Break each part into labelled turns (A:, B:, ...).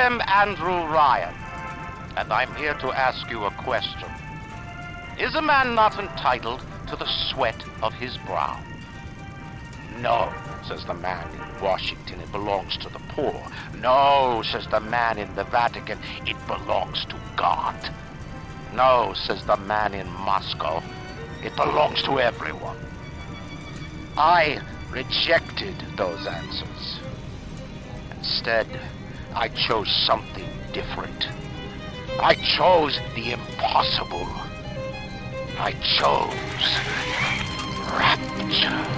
A: am Andrew Ryan, and I'm here to ask you a question. Is a man not entitled to the sweat of his brow? No, says the man in Washington, it belongs to the poor. No, says the man in the Vatican, it belongs to God. No, says the man in Moscow, it belongs to everyone. I rejected those answers. Instead, I chose something different. I chose the impossible. I chose rapture.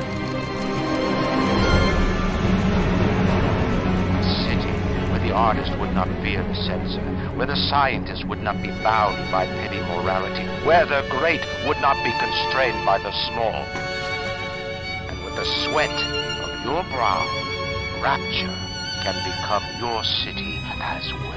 A: A city where the artist would not fear the censor, where the scientist would not be bound by petty morality, where the great would not be constrained by the small. And with the sweat of your brow, rapture can become your city as well.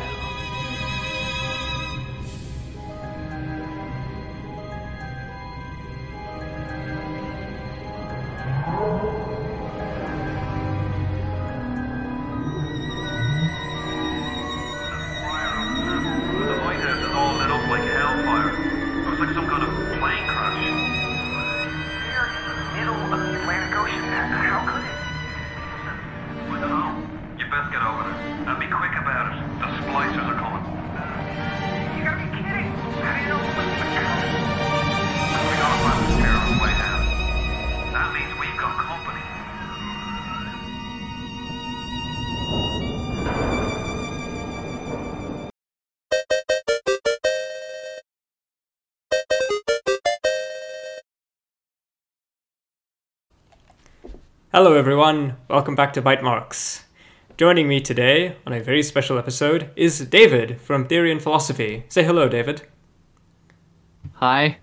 B: Hello everyone, welcome back to Bite Marks. Joining me today on a very special episode is David from Theory and Philosophy. Say hello, David.
C: Hi,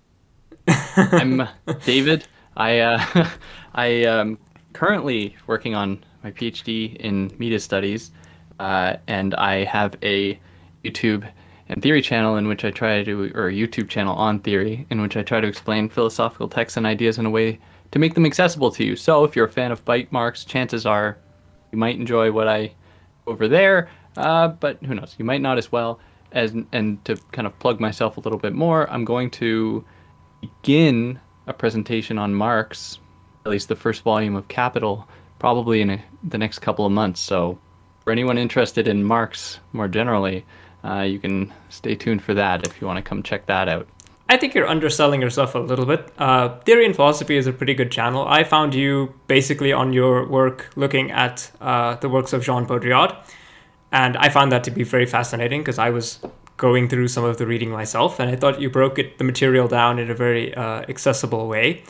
C: I'm David. I am currently working on my PhD in media studies, and I have a YouTube and theory channel in which I try to, or a YouTube channel on theory, in which I try to explain philosophical texts and ideas in a way to make them accessible to you. So if you're a fan of Bite Marks, chances are you might enjoy what I over there, but who knows, you might not as well. And to kind of plug myself a little bit more, I'm going to begin a presentation on Marx, at least the first volume of Capital, probably in the next couple of months. So for anyone interested in Marx more generally, you can stay tuned for that if you want to come check that out.
B: I think you're underselling yourself a little bit. Theory and Philosophy is a pretty good channel. I found you basically on your work looking at the works of Jean Baudrillard, and I found that to be very fascinating because I was going through some of the reading myself, and I thought you broke the material down in a very accessible way.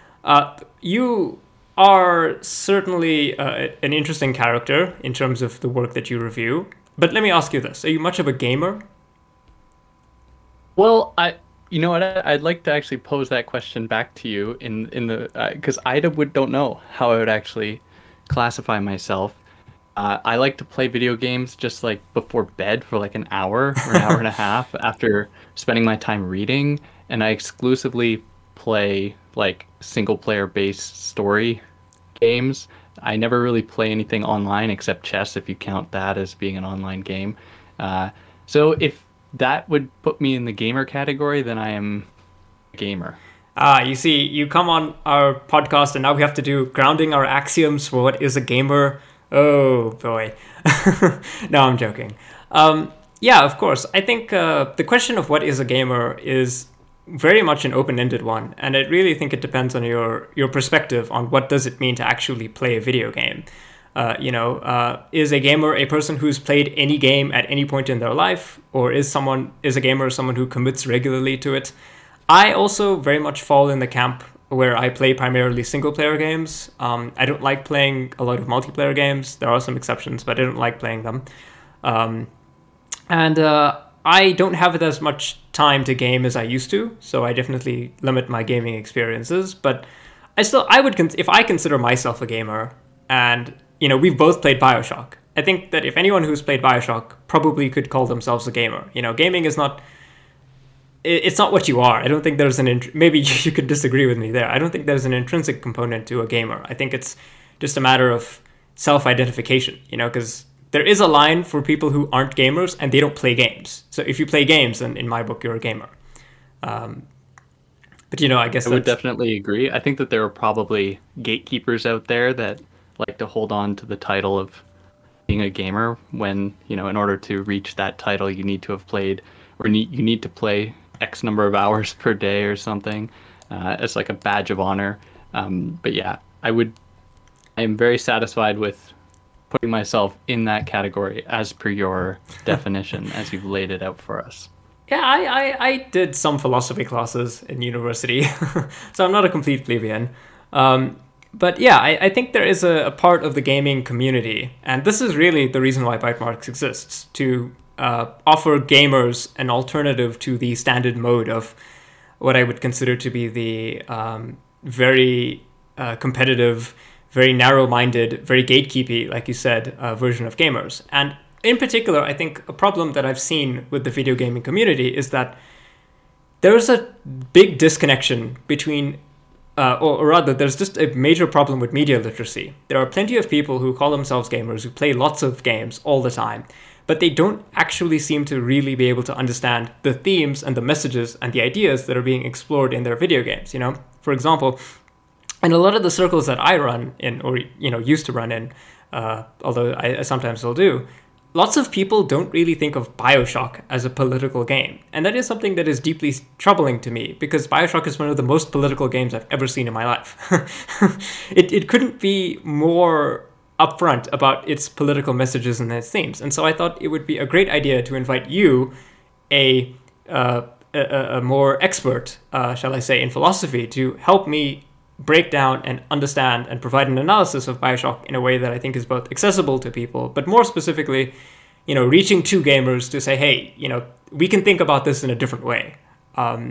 B: You are certainly an interesting character in terms of the work that you review, but let me ask you this. Are you much of a gamer?
C: Well, you know what? I'd like to actually pose that question back to you in the because I don't know how I would actually classify myself. I like to play video games just like before bed for like an hour or an hour and a half after spending my time reading, and I exclusively play like single player based story games. I never really play anything online except chess, if you count that as being an online game. So if that would put me in the gamer category, then I am a gamer.
B: You see, you come on our podcast and now we have to do grounding our axioms for what is a gamer. Oh boy. No, I'm joking. Yeah, of course. I think the question of what is a gamer is very much an open-ended one, and I really think it depends on your perspective on what does it mean to actually play a video game. Is a gamer a person who's played any game at any point in their life, or is a gamer someone who commits regularly to it? I also very much fall in the camp where I play primarily single-player games. I don't like playing a lot of multiplayer games. There are some exceptions, but I don't like playing them. And I don't have as much time to game as I used to, so I definitely limit my gaming experiences. But I would, if I consider myself a gamer, and we've both played BioShock. I think that if anyone who's played BioShock probably could call themselves a gamer. Gaming is not... It's not what you are. I don't think there's maybe you could disagree with me there. I don't think there's an intrinsic component to a gamer. I think it's just a matter of self-identification, because there is a line for people who aren't gamers and they don't play games. So if you play games, then in my book, you're a gamer. But, I guess
C: I would definitely agree. I think that there are probably gatekeepers out there that like to hold on to the title of being a gamer when, in order to reach that title, you need to have played or you need to play X number of hours per day or something as like a badge of honor. But yeah, I am very satisfied with putting myself in that category as per your definition, as you've laid it out for us.
B: Yeah, I did some philosophy classes in university, so I'm not a complete plebeian. But yeah, I think there is a part of the gaming community, and this is really the reason why Bytemarks exists, to offer gamers an alternative to the standard mode of what I would consider to be the very competitive, very narrow-minded, very gatekeepy, like you said, version of gamers. And in particular, I think a problem that I've seen with the video gaming community is that there's a big disconnection between, or rather, there's just a major problem with media literacy. There are plenty of people who call themselves gamers, who play lots of games all the time, but they don't actually seem to really be able to understand the themes and the messages and the ideas that are being explored in their video games. For example, in a lot of the circles that I run in, or used to run in, although I sometimes still do, lots of people don't really think of BioShock as a political game. And that is something that is deeply troubling to me, because BioShock is one of the most political games I've ever seen in my life. It couldn't be more upfront about its political messages and its themes. And so I thought it would be a great idea to invite you, a more expert, shall I say, in philosophy, to help me break down and understand and provide an analysis of BioShock in a way that I think is both accessible to people, but more specifically, reaching to gamers to say, hey, we can think about this in a different way. Are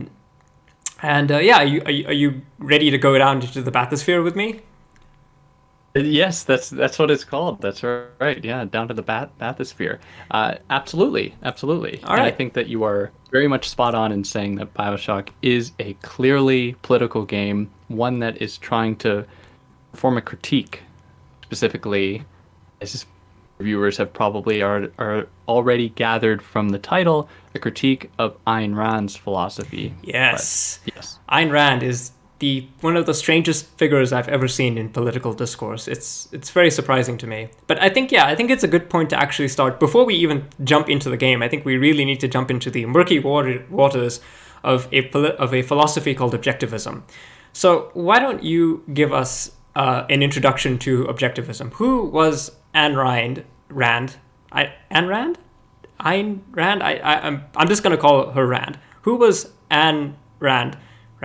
B: you ready to go down into the bathysphere with me?
C: Yes, that's what it's called. That's right. Yeah, down to the bathysphere. Absolutely.
B: All right.
C: And I think that you are very much spot on in saying that BioShock is a clearly political game, one that is trying to form a critique, specifically, as viewers have probably are already gathered from the title, a critique of Ayn Rand's philosophy.
B: Yes.
C: But, yes.
B: Ayn Rand is one of the strangest figures I've ever seen in political discourse. It's very surprising to me. But I think it's a good point to actually start. Before we even jump into the game, I think we really need to jump into the murky waters of a philosophy called objectivism. So why don't you give us an introduction to objectivism? Who was Ayn Rand? Ayn Rand? Ayn Rand? I'm just going to call her Rand. Who was Ayn Rand?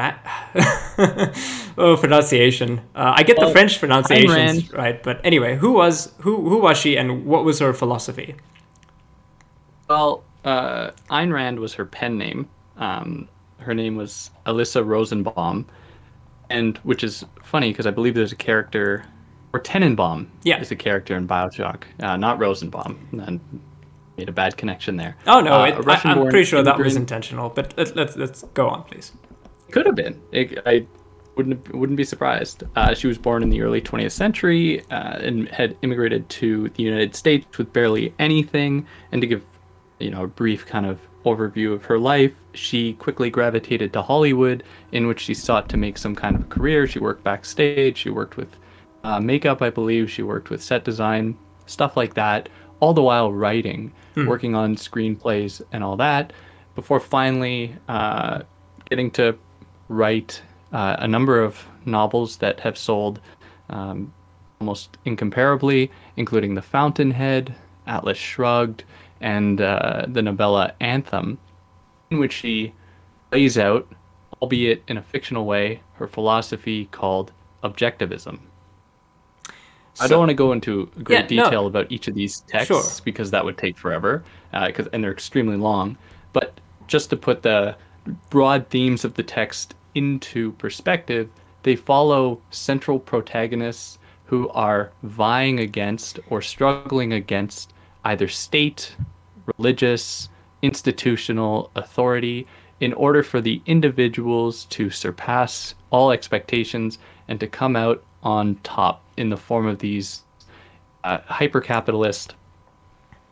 B: Pronunciation. I get the French pronunciations right, but anyway, who was she, and what was her philosophy?
C: Well, Ayn Rand was her pen name. Her name was Elissa Rosenbaum, and which is funny because I believe there's a character, or Tenenbaum is a character in BioShock, not Rosenbaum. And made a bad connection there.
B: Oh no, I'm pretty sure that was intentional. But let's go on, please.
C: Could have been. I wouldn't be surprised. She was born in the early 20th century and had immigrated to the United States with barely anything. And to give, a brief kind of overview of her life, she quickly gravitated to Hollywood, in which she sought to make some kind of career. She worked backstage. She worked with makeup, I believe. She worked with set design, stuff like that, all the while writing, working on screenplays and all that, before finally getting to write a number of novels that have sold almost incomparably, including The Fountainhead, Atlas Shrugged, and the novella Anthem, in which she lays out, albeit in a fictional way, her philosophy called objectivism. I don't want to go into great detail about each of these texts because that would take forever, and they're extremely long. But just to put the broad themes of the text into perspective, they follow central protagonists who are vying against or struggling against either state, religious, institutional authority in order for the individuals to surpass all expectations and to come out on top in the form of these hyper-capitalist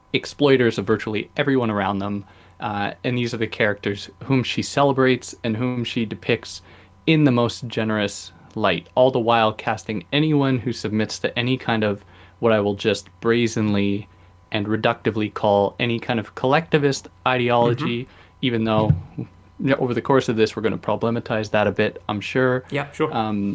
C: exploiters of virtually everyone around them. And these are the characters whom she celebrates and whom she depicts in the most generous light, all the while casting anyone who submits to any kind of what I will just brazenly and reductively call any kind of collectivist ideology, even though over the course of this we're going to problematize that a bit, I'm sure.
B: Yeah, sure.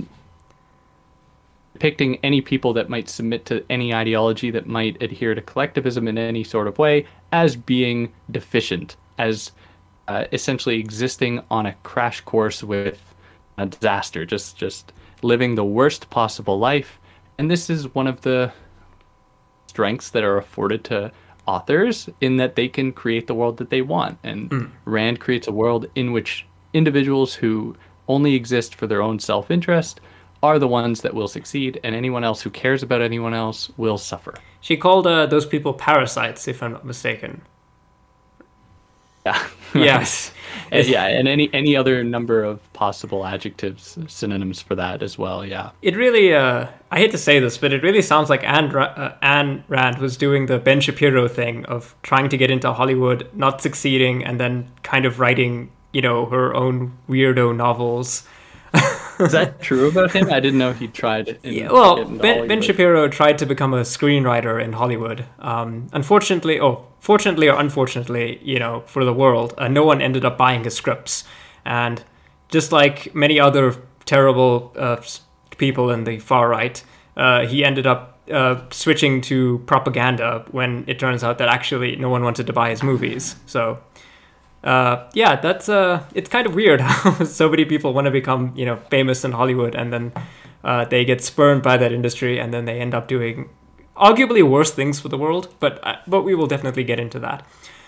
C: Depicting any people that might submit to any ideology that might adhere to collectivism in any sort of way as being deficient, as essentially existing on a crash course with a disaster, just living the worst possible life. And this is one of the strengths that are afforded to authors, in that they can create the world that they want. And Rand creates a world in which individuals who only exist for their own self-interest are the ones that will succeed, and anyone else who cares about anyone else will suffer.
B: She called those people parasites, if I'm not mistaken.
C: Yeah.
B: Yes.
C: Yeah, and any other number of possible adjectives, synonyms for that as well, yeah.
B: It really, I hate to say this, but it really sounds like Anne Rand was doing the Ben Shapiro thing of trying to get into Hollywood, not succeeding, and then kind of writing, her own weirdo novels.
C: Is that true about him? I didn't know he tried.
B: Ben Shapiro tried to become a screenwriter in Hollywood. Fortunately or unfortunately, for the world, no one ended up buying his scripts. And just like many other terrible people in the far right, he ended up switching to propaganda when it turns out that actually no one wanted to buy his movies. So that's it's kind of weird how so many people want to become famous in Hollywood, and then they get spurned by that industry, and then they end up doing arguably worse things for the world. But we will definitely get into that.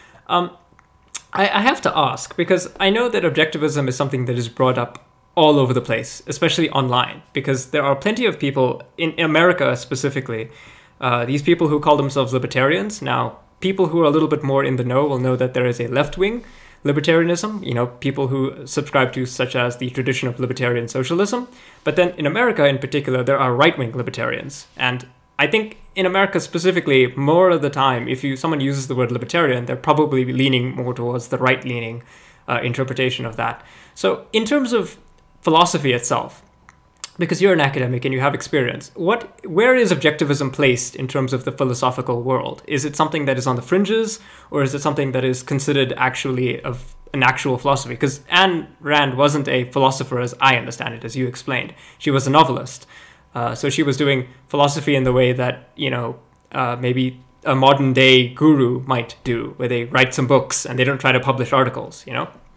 B: I have to ask, because I know that objectivism is something that is brought up all over the place, especially online, because there are plenty of people in America specifically, these people who call themselves libertarians. Now, people who are a little bit more in the know will know that there is a left-wing libertarianism, people who subscribe to such as the tradition of libertarian socialism. But then in America in particular, there are right-wing libertarians. And I think in America specifically, more of the time, if someone uses the word libertarian, they're probably leaning more towards the right-leaning interpretation of that. So in terms of philosophy itself, because you're an academic and you have experience, where is objectivism placed in terms of the philosophical world? Is it something that is on the fringes, or is it something that is considered actually of an actual philosophy? Because Anne Rand wasn't a philosopher as I understand it, as you explained. She was a novelist. So she was doing philosophy in the way that, maybe a modern day guru might do, where they write some books and they don't try to publish articles,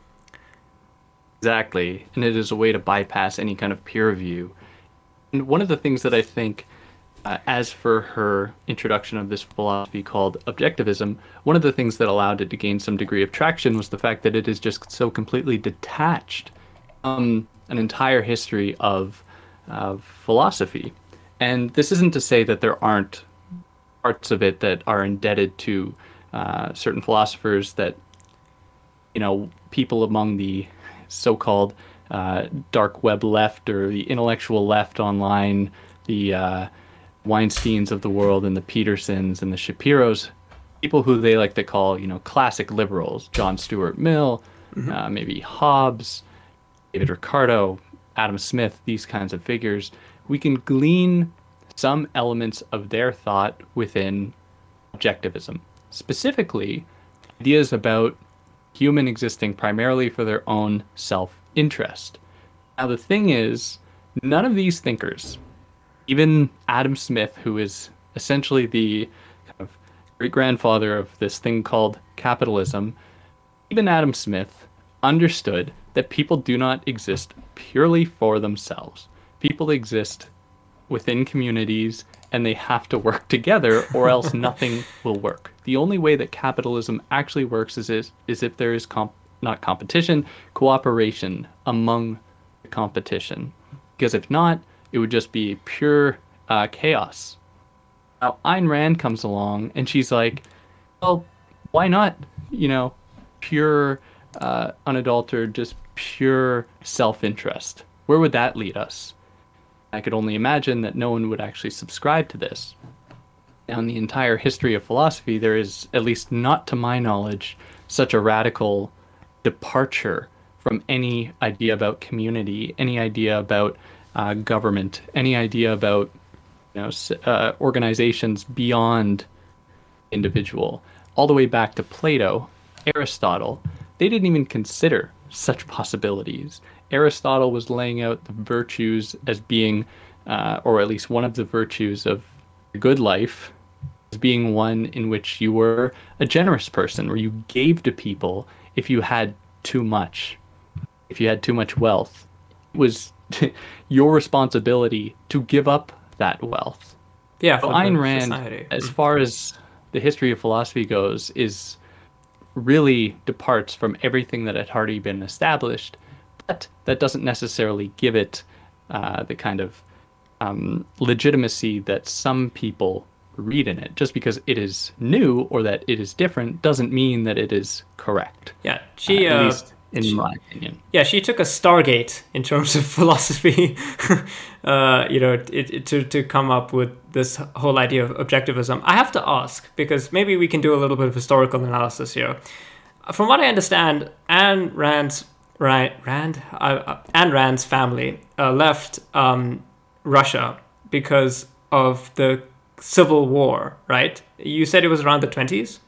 C: Exactly, and it is a way to bypass any kind of peer review. And one of the things that I think, as for her introduction of this philosophy called objectivism, one of the things that allowed it to gain some degree of traction was the fact that it is just so completely detached from an entire history of philosophy. And this isn't to say that there aren't parts of it that are indebted to certain philosophers that, people among the so-called dark web left or the intellectual left online, the Weinsteins of the world and the Petersons and the Shapiros, people who they like to call, classic liberals, John Stuart Mill, maybe Hobbes, David Ricardo, Adam Smith, these kinds of figures. We can glean some elements of their thought within objectivism, specifically ideas about human existing primarily for their own self-interest. Now, the thing is, none of these thinkers, even Adam Smith, who is essentially the kind of great-grandfather of this thing called capitalism, even Adam Smith understood that people do not exist purely for themselves. People exist within communities, and they have to work together, or else nothing will work. The only way that capitalism actually works is if there is not competition, cooperation among the competition. Because if not, it would just be pure chaos. Now, Ayn Rand comes along, and she's like, well, why not, pure, unadulterated, just pure self-interest? Where would that lead us? I could only imagine that no one would actually subscribe to this. down the entire history of philosophy, there is, at least not to my knowledge, such a radical departure from any idea about community, any idea about government, any idea about organizations beyond individual, all the way back to Plato, Aristotle. They didn't even consider such possibilities. Aristotle was laying out the virtues as being, or at least one of the virtues of a good life, as being one in which you were a generous person, where you gave to people if you had too much. If you had too much wealth, it was your responsibility to give up that wealth.
B: Yeah,
C: so
B: for
C: Ayn
B: the
C: Rand,
B: society.
C: as far as the history of philosophy goes, is really departs from everything that had already been established, but that doesn't necessarily give it the kind of legitimacy that some people read in it. Just because it is new or that it is different doesn't mean that it is correct.
B: Yeah, she
C: at least in my opinion.
B: Yeah, she took a Stargate in terms of philosophy, to come up with this whole idea of objectivism. I have to ask, because maybe we can do a little bit of historical analysis here. From what I understand, Ayn Rand's family left Russia because of the Civil War, right? You said it was around the 20s?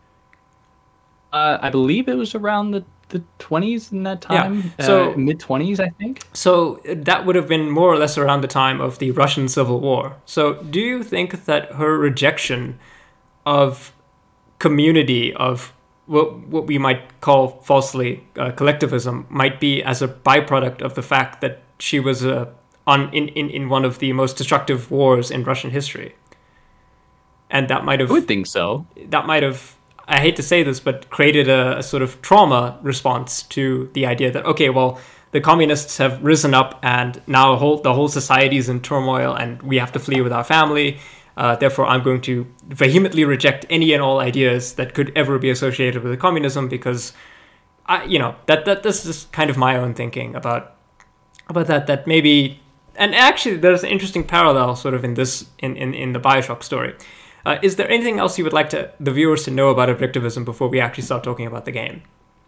C: I believe it was around the 20s in that time.
B: Yeah. So
C: mid-20s, I think.
B: So that would have been more or less around the time of the Russian Civil War. So do you think that her rejection of community, of what we might call falsely collectivism, might be as a byproduct of the fact that she was in one of the most destructive wars in Russian history? And that might have...
C: I would think so.
B: That might have, I hate to say this, but created a sort of trauma response to the idea that, okay, well, the communists have risen up and now the whole society is in turmoil and we have to flee with our family. Therefore, I'm going to vehemently reject any and all ideas that could ever be associated with communism, because, that's just kind of my own thinking about that maybe... And actually, there's an interesting parallel sort of in this, in the Bioshock story. Is there anything else you would like the viewers to know about objectivism before we actually start talking about the game?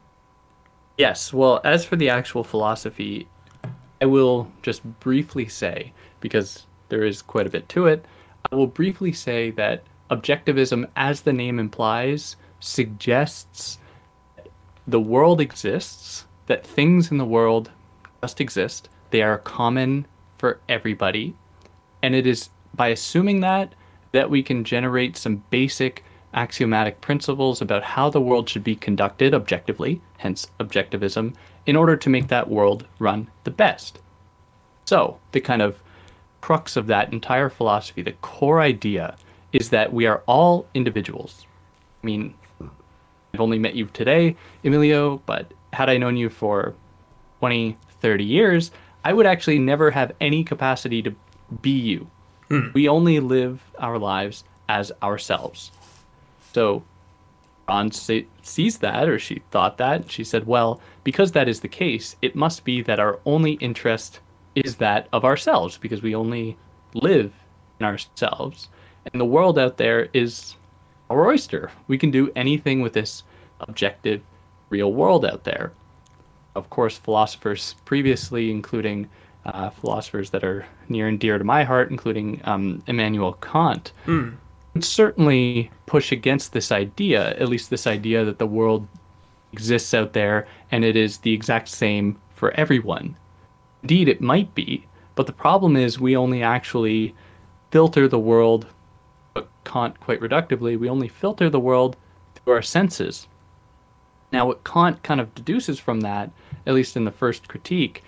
C: Yes, well, as for the actual philosophy, I will just briefly say, because there is quite a bit to it, I will briefly say that objectivism, as the name implies, suggests that the world exists, that things in the world just exist, they are common for everybody, and it is by assuming that we can generate some basic axiomatic principles about how the world should be conducted objectively, hence objectivism, in order to make that world run the best. So, the kind of crux of that entire philosophy, the core idea, is that we are all individuals. I mean, I've only met you today, Emilio, but had I known you for 20, 30 years, I would actually never have any capacity to be you. We only live our lives as ourselves. So Ron sees that, or she thought that. She said, well, because that is the case, it must be that our only interest is that of ourselves, because we only live in ourselves. And the world out there is our oyster. We can do anything with this objective, real world out there. Of course, philosophers previously, including philosophers that are near and dear to my heart, including Immanuel Kant, would certainly push against this idea, at least this idea that the world exists out there and it is the exact same for everyone. Indeed, it might be, but the problem is we only actually filter the world, but Kant quite reductively, we only filter the world through our senses. Now, what Kant kind of deduces from that, at least in the first critique,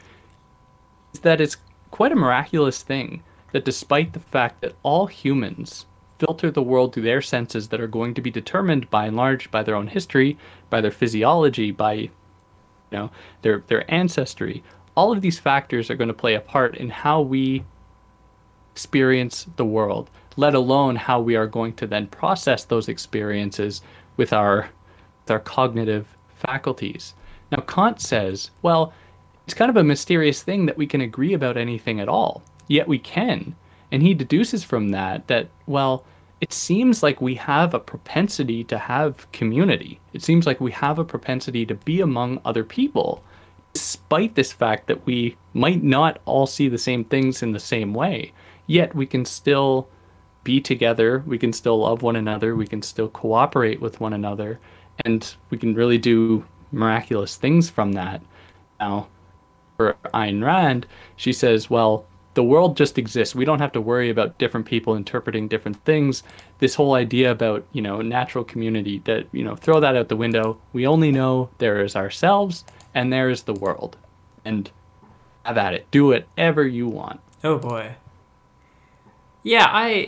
C: is that it's quite a miraculous thing that despite the fact that all humans filter the world through their senses that are going to be determined by and large by their own history, by their physiology, by their ancestry, all of these factors are going to play a part in how we experience the world, let alone how we are going to then process those experiences with our cognitive faculties. Now, Kant says, well, it's kind of a mysterious thing that we can agree about anything at all, yet we can. And he deduces from that, well, it seems like we have a propensity to have community. It seems like we have a propensity to be among other people, despite this fact that we might not all see the same things in the same way. Yet we can still be together, we can still love one another, we can still cooperate with one another, and we can really do miraculous things from that. Now, for Ayn Rand, she says, well, the world just exists. We don't have to worry about different people interpreting different things. This whole idea about, natural community, that, throw that out the window. We only know there is ourselves and there is the world. And have at it. Do whatever you want.
B: Oh boy. Yeah,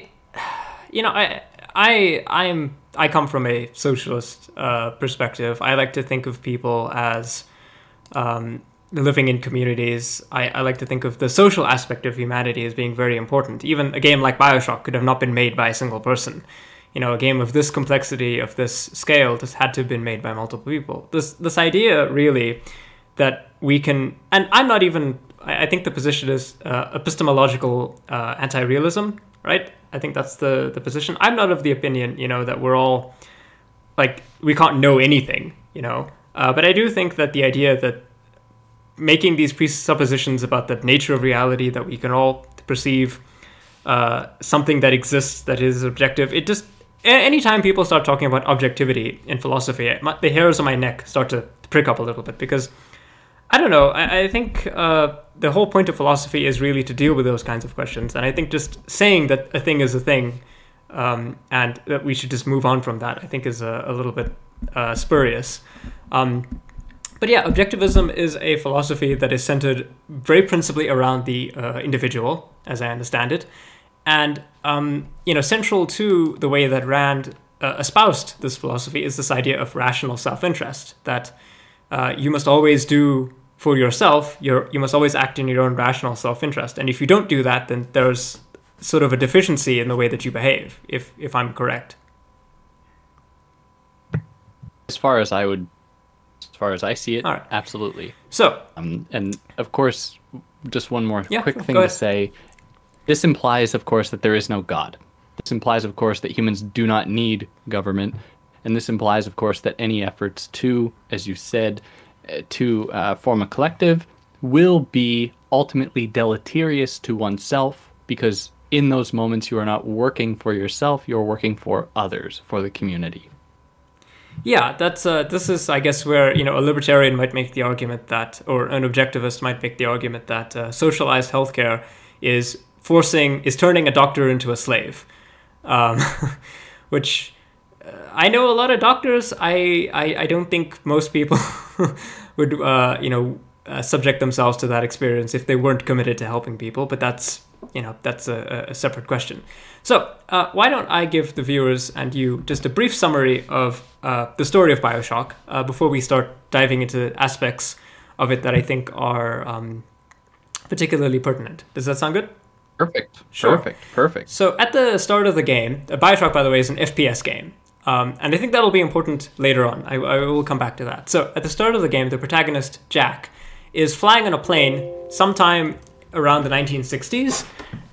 B: I come from a socialist perspective. I like to think of people as living in communities. I like to think of the social aspect of humanity as being very important. Even a game like BioShock could have not been made by a single person. A game of this complexity, of this scale, just had to have been made by multiple people. This idea, really, that we can... And I'm not even... I think the position is epistemological anti-realism, right? I think that's the position. I'm not of the opinion, that we're all... we can't know anything, But I do think that the idea that making these presuppositions about the nature of reality, that we can all perceive something that exists, that is objective, it just... Anytime people start talking about objectivity in philosophy, the hairs on my neck start to prick up a little bit, because, I don't know, I think the whole point of philosophy is really to deal with those kinds of questions, and I think just saying that a thing is a thing, and that we should just move on from that, I think is a little bit spurious. But yeah, objectivism is a philosophy that is centered very principally around the individual, as I understand it. And, central to the way that Rand espoused this philosophy is this idea of rational self-interest, that you must always do for yourself, you must always act in your own rational self-interest. And if you don't do that, then there's sort of a deficiency in the way that you behave, if I'm correct.
C: As far as I see it,
B: right.
C: Absolutely.
B: So,
C: and of course, just one more quick thing
B: to
C: ahead. Say. This implies, of course, that there is no God. This implies, of course, that humans do not need government. And this implies, of course, that any efforts to, as you said, to form a collective will be ultimately deleterious to oneself, because in those moments you are not working for yourself, you're working for others, for the community.
B: Yeah, this is, I guess, where, a libertarian might make the argument that, or an objectivist might make the argument that socialized healthcare is turning a doctor into a slave, which I know a lot of doctors. I don't think most people would subject themselves to that experience if they weren't committed to helping people. But that's a separate question. So why don't I give the viewers and you just a brief summary of the story of BioShock before we start diving into aspects of it that I think are particularly pertinent. Does that sound good?
C: Perfect.
B: Sure.
C: Perfect.
B: So at the start of the game, BioShock, by the way, is an FPS game. And I think that'll be important later on. I will come back to that. So at the start of the game, the protagonist, Jack, is flying on a plane sometime around the 1960s.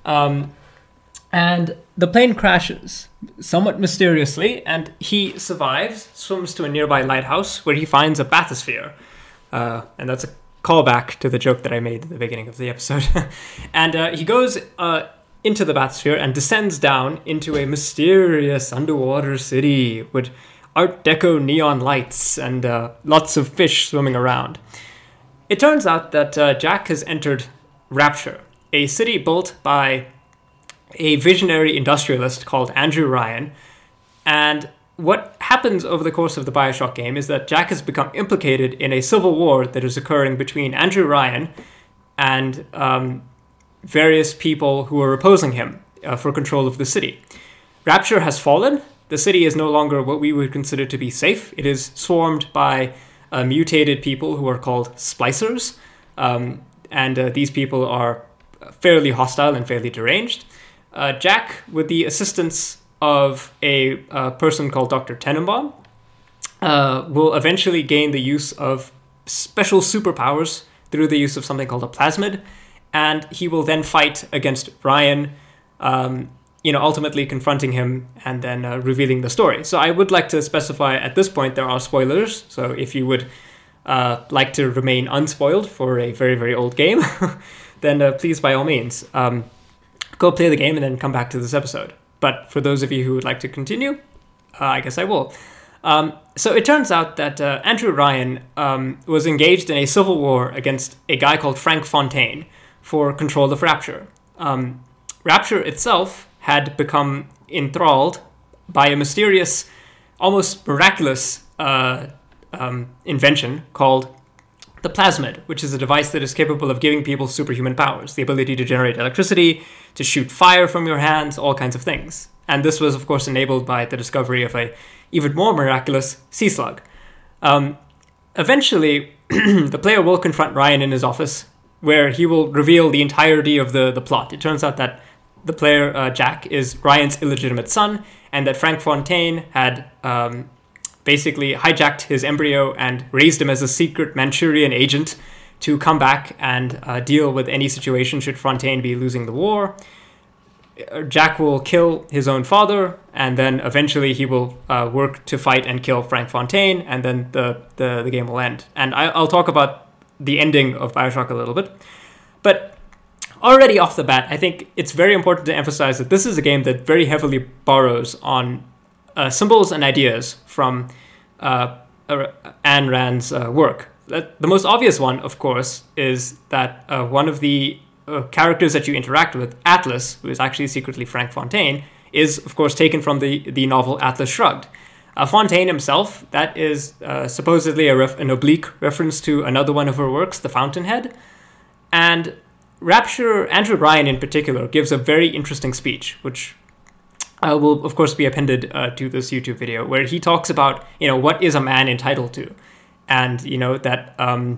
B: And the plane crashes somewhat mysteriously, and he survives, swims to a nearby lighthouse where he finds a bathysphere. And that's a callback to the joke that I made at the beginning of the episode. And he goes into the bathysphere and descends down into a mysterious underwater city with Art Deco neon lights and lots of fish swimming around. It turns out that Jack has entered Rapture, a city built by a visionary industrialist called Andrew Ryan. And what happens over the course of the BioShock game is that Jack has become implicated in a civil war that is occurring between Andrew Ryan and various people who are opposing him for control of the city. Rapture has fallen. The city is no longer what we would consider to be safe. It is swarmed by mutated people who are called splicers. And these people are fairly hostile and fairly deranged. Jack, with the assistance of a person called Dr. Tenenbaum, will eventually gain the use of special superpowers through the use of something called a plasmid, and he will then fight against Ryan ultimately confronting him and then revealing the story. So I would like to specify at this point there are spoilers. So if you would like to remain unspoiled for a very, very old game, then please, by all means, go play the game and then come back to this episode. But for those of you who would like to continue, I guess I will. So it turns out that Andrew Ryan was engaged in a civil war against a guy called Frank Fontaine for control of Rapture. Rapture itself had become enthralled by a mysterious, almost miraculous invention called the plasmid, which is a device that is capable of giving people superhuman powers, the ability to generate electricity, to shoot fire from your hands, all kinds of things. And this was, of course, enabled by the discovery of a even more miraculous sea slug. Eventually, the player will confront Ryan in his office, where he will reveal the entirety of the plot. It turns out that the player, Jack, is Ryan's illegitimate son, and that Frank Fontaine had basically hijacked his embryo and raised him as a secret Manchurian agent to come back and deal with any situation should Fontaine be losing the war. Jack will kill his own father, and then eventually he will work to fight and kill Frank Fontaine, and then the game will end. And I'll talk about the ending of Bioshock a little bit. But already off the bat, I think it's very important to emphasize that this is a game that very heavily borrows on symbols and ideas from Ayn Rand's work. The most obvious one, of course, is that one of the characters that you interact with, Atlas, who is actually secretly Frank Fontaine, is, of course, taken from the novel Atlas Shrugged. Fontaine himself, that is supposedly an oblique reference to another one of her works, The Fountainhead. And Rapture, Andrew Ryan in particular, gives a very interesting speech, which will, of course, be appended to this YouTube video, where he talks about, what is a man entitled to? And, that,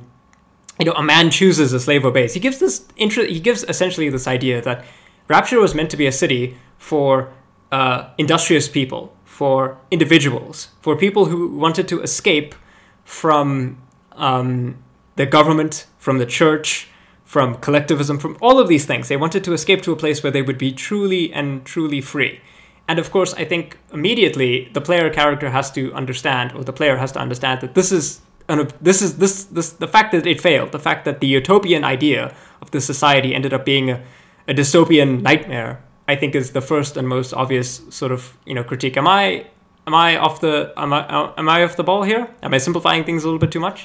B: a man chooses, a slave obeys. He gives essentially this idea that Rapture was meant to be a city for industrious people, for individuals, for people who wanted to escape from the government, from the church, from collectivism, from all of these things. They wanted to escape to a place where they would be truly and truly free. And of course, I think immediately the player character has to understand, or the player has to understand, that this is the fact that it failed, the fact that the utopian idea of the society ended up being a dystopian nightmare, I think is the first and most obvious sort of critique. Am I off the ball here? Am I simplifying things a little bit too much?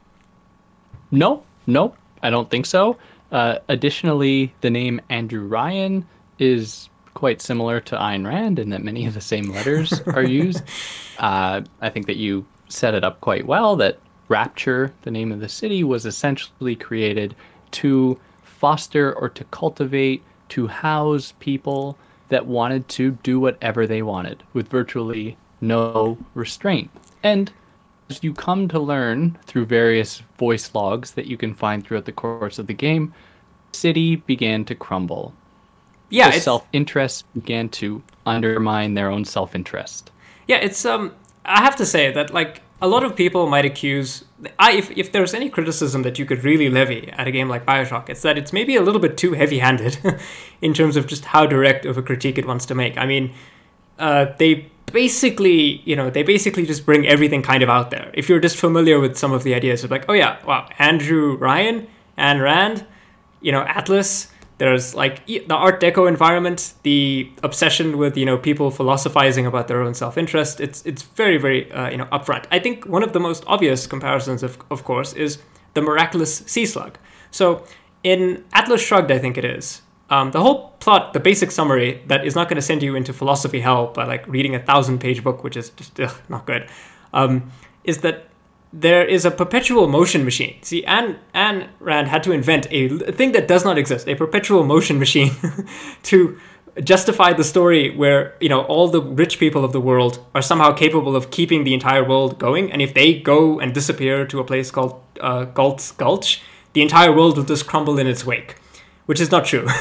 C: No, I don't think so. Additionally, the name Andrew Ryan is quite similar to Ayn Rand in that many of the same letters are used. I think that you set it up quite well, that Rapture, the name of the city, was essentially created to foster or to cultivate, to house people that wanted to do whatever they wanted with virtually no restraint. And as you come to learn through various voice logs that you can find throughout the course of the game, the city began to crumble.
B: Yeah,
C: the self-interest began to undermine their own self-interest.
B: Yeah, it's I have to say that a lot of people might accuse, if there's any criticism that you could really levy at a game like Bioshock, it's that it's maybe a little bit too heavy-handed in terms of just how direct of a critique it wants to make. I mean, they basically just bring everything kind of out there. If you're just familiar with some of the ideas of oh yeah, wow, Andrew Ryan, Ayn Rand, Atlas. There's the Art Deco environment, the obsession with people philosophizing about their own self-interest. It's very, very upfront. I think one of the most obvious comparisons, of course, is the miraculous sea slug. So in Atlas Shrugged, I think it is, the whole plot, the basic summary that is not going to send you into philosophy hell by reading a 1,000-page book, which is just not good, is that there is a perpetual motion machine. See, Ayn Rand had to invent a thing that does not exist, a perpetual motion machine, to justify the story where, all the rich people of the world are somehow capable of keeping the entire world going. And if they go and disappear to a place called Galt's Gulch, the entire world will just crumble in its wake, which is not true.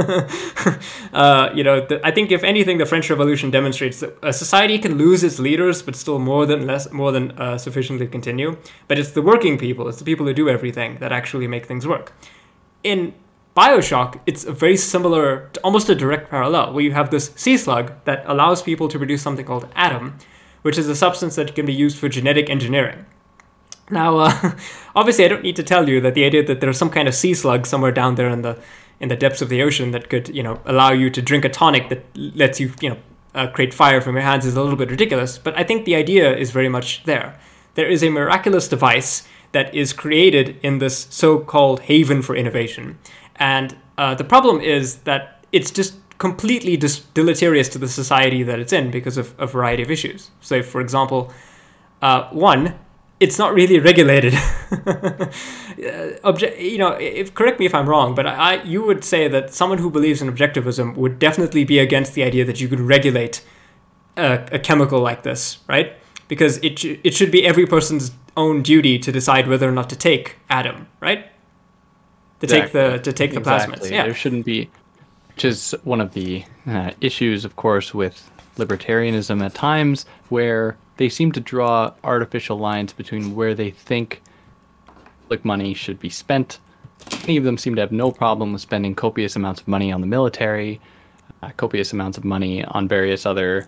B: I think if anything, the French Revolution demonstrates that a society can lose its leaders, but still more than sufficiently continue. But it's the working people, it's the people who do everything that actually make things work. In BioShock, it's a very similar, almost a direct parallel, where you have this sea slug that allows people to produce something called Adam, which is a substance that can be used for genetic engineering. Now, obviously, I don't need to tell you that the idea that there's some kind of sea slug somewhere down there in the depths of the ocean that could, allow you to drink a tonic that lets you, create fire from your hands is a little bit ridiculous. But I think the idea is very much there. There is a miraculous device that is created in this so-called haven for innovation. And the problem is that it's just completely deleterious to the society that it's in because of a variety of issues. So, for example, one, it's not really regulated. Correct me if I'm wrong, but you would say that someone who believes in objectivism would definitely be against the idea that you could regulate a chemical like this, right? Because it should be every person's own duty to decide whether or not to take Adam, right? To take the plasmids. Yeah.
C: There shouldn't be, which is one of the issues, of course, with libertarianism at times, where they seem to draw artificial lines between where they think public money should be spent. Many of them seem to have no problem with spending copious amounts of money on the military, copious amounts of money on various other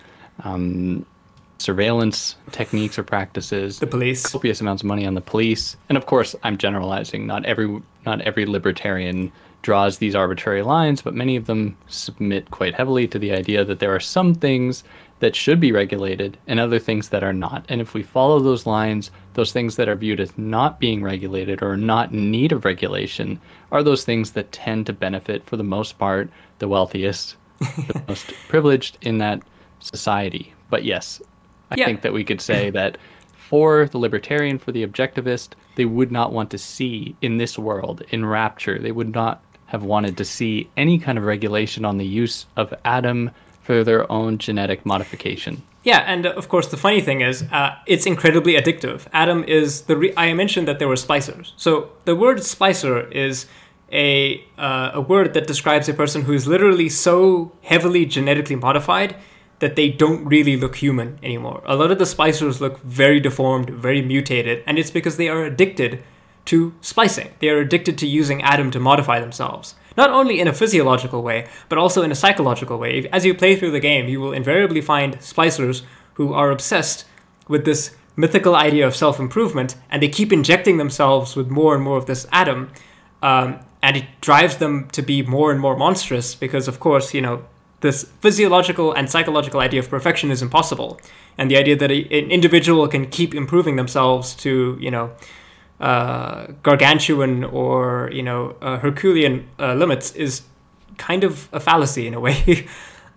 C: surveillance techniques or practices.
B: The police.
C: Copious amounts of money on the police. And of course, I'm generalizing. Not every libertarian draws these arbitrary lines, but many of them submit quite heavily to the idea that there are some things that should be regulated and other things that are not. And if we follow those lines, those things that are viewed as not being regulated or not in need of regulation are those things that tend to benefit, for the most part, the wealthiest, the most privileged in that society. But yes, I think that we could say that for the libertarian, for the objectivist, they would not want to see in this world, in Rapture, they would not have wanted to see any kind of regulation on the use of Adam for their own genetic modification.
B: Yeah, and of course the funny thing is, it's incredibly addictive. Adam is I mentioned that there were splicers. So the word splicer is a word that describes a person who is literally so heavily genetically modified that they don't really look human anymore. A lot of the splicers look very deformed, very mutated, and it's because they are addicted to splicing. They are addicted to using Adam to modify themselves. Not only in a physiological way, but also in a psychological way. As you play through the game, you will invariably find splicers who are obsessed with this mythical idea of self-improvement, and they keep injecting themselves with more and more of this Adam, and it drives them to be more and more monstrous because, of course, this physiological and psychological idea of perfection is impossible. And the idea that an individual can keep improving themselves to, gargantuan or Herculean limits is kind of a fallacy in a way.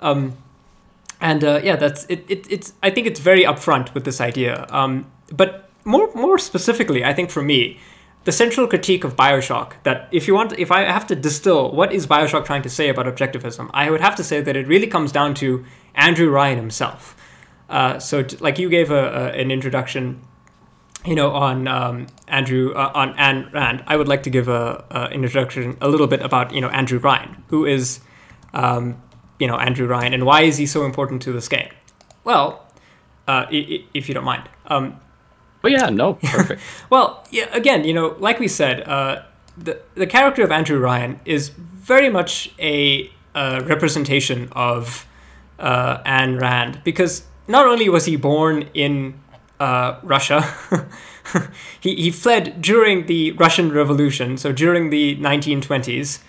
B: That's it. It's I think it's very upfront with this idea. But more specifically, I think for me, the central critique of BioShock, that if I have to distill what is BioShock trying to say about objectivism, I would have to say that it really comes down to Andrew Ryan himself. Like you gave an introduction, on Andrew on Ayn Rand, I would like to give an introduction a little bit about Andrew Ryan, who is Andrew Ryan, and why is he so important to this game? Well, if you don't mind.
C: Oh yeah, no, perfect.
B: Well, yeah, again, like we said, the character of Andrew Ryan is very much a representation of Ayn Rand, because not only was he born in Russia, he fled during the Russian Revolution, so during the 1920s,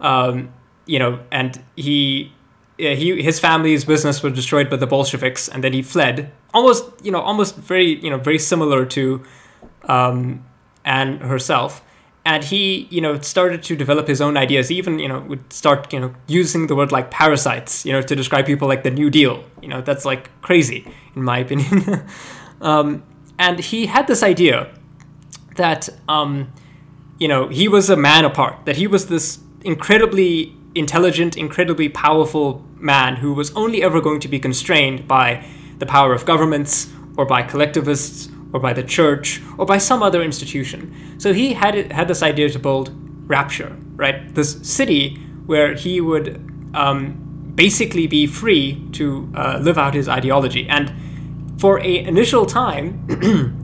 B: and his family's business was destroyed by the Bolsheviks, and then he fled. Almost very similar to Anne herself. And he, started to develop his own ideas. He even, would start, using the word like parasites, to describe people like the New Deal. That's like crazy, in my opinion. And he had this idea that, he was a man apart, that he was this incredibly intelligent, incredibly powerful man who was only ever going to be constrained by the power of governments, or by collectivists, or by the church, or by some other institution. So he had this idea to build Rapture, right? This city where he would basically be free to live out his ideology. And for an initial time,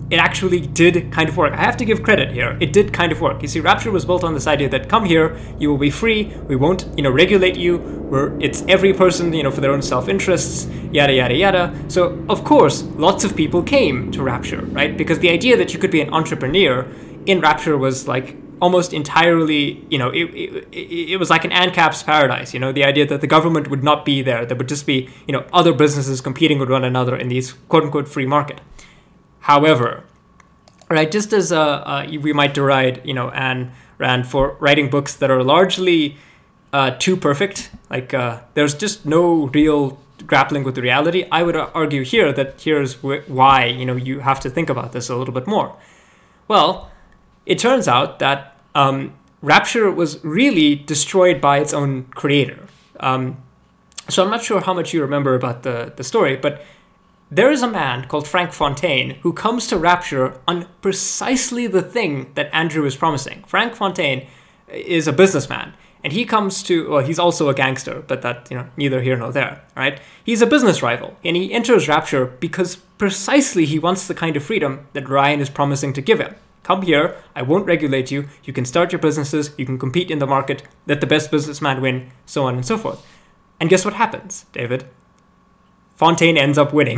B: it actually did kind of work. I have to give credit here. It did kind of work. You see, Rapture was built on this idea that come here, you will be free. We won't, regulate you. It's every person, for their own self-interests, yada, yada, yada. So, of course, lots of people came to Rapture, right? Because the idea that you could be an entrepreneur in Rapture was like almost entirely, it was like an ANCAP's paradise, the idea that the government would not be there. There would just be, other businesses competing with one another in these quote-unquote free market. However, right, just as we might deride, Ayn Rand for writing books that are largely too perfect, like there's just no real grappling with the reality, I would argue here that here's why, you have to think about this a little bit more. Well, it turns out that Rapture was really destroyed by its own creator. So I'm not sure how much you remember about the story, but there is a man called Frank Fontaine who comes to Rapture on precisely the thing that Andrew is promising. Frank Fontaine is a businessman, and he comes to, well, he's also a gangster, but that, neither here nor there, right? He's a business rival, and he enters Rapture because precisely he wants the kind of freedom that Ryan is promising to give him. Come here, I won't regulate you, you can start your businesses, you can compete in the market, let the best businessman win, so on and so forth. And guess what happens, David? Fontaine ends up winning.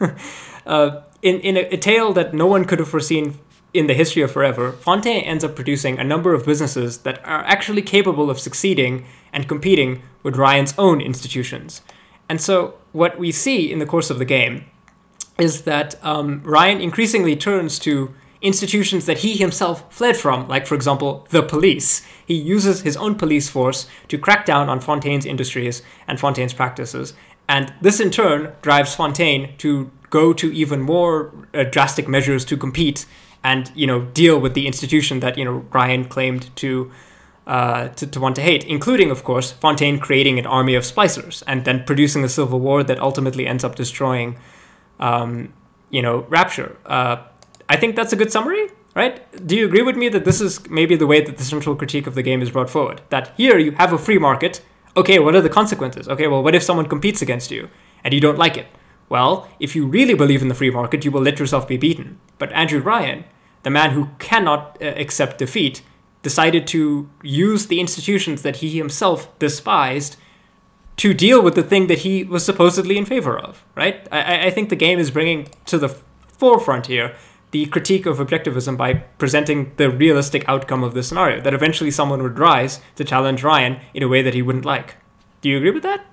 B: In a tale that no one could have foreseen in the history of forever, Fontaine ends up producing a number of businesses that are actually capable of succeeding and competing with Ryan's own institutions. And so what we see in the course of the game is that Ryan increasingly turns to institutions that he himself fled from, like, for example, the police. He uses his own police force to crack down on Fontaine's industries and Fontaine's practices. And this, in turn, drives Fontaine to go to even more drastic measures to compete and, deal with the institution that, Ryan claimed to want to hate, including, of course, Fontaine creating an army of splicers and then producing a civil war that ultimately ends up destroying, Rapture. I think that's a good summary, right? Do you agree with me that this is maybe the way that the central critique of the game is brought forward? That here you have a free market. Okay, what are the consequences? Okay, well, what if someone competes against you and you don't like it? Well, if you really believe in the free market, you will let yourself be beaten. But Andrew Ryan, the man who cannot accept defeat, decided to use the institutions that he himself despised to deal with the thing that he was supposedly in favor of, right? I think the game is bringing to the forefront here the critique of objectivism by presenting the realistic outcome of this scenario, that eventually someone would rise to challenge Ryan in a way that he wouldn't like. Do you agree with that?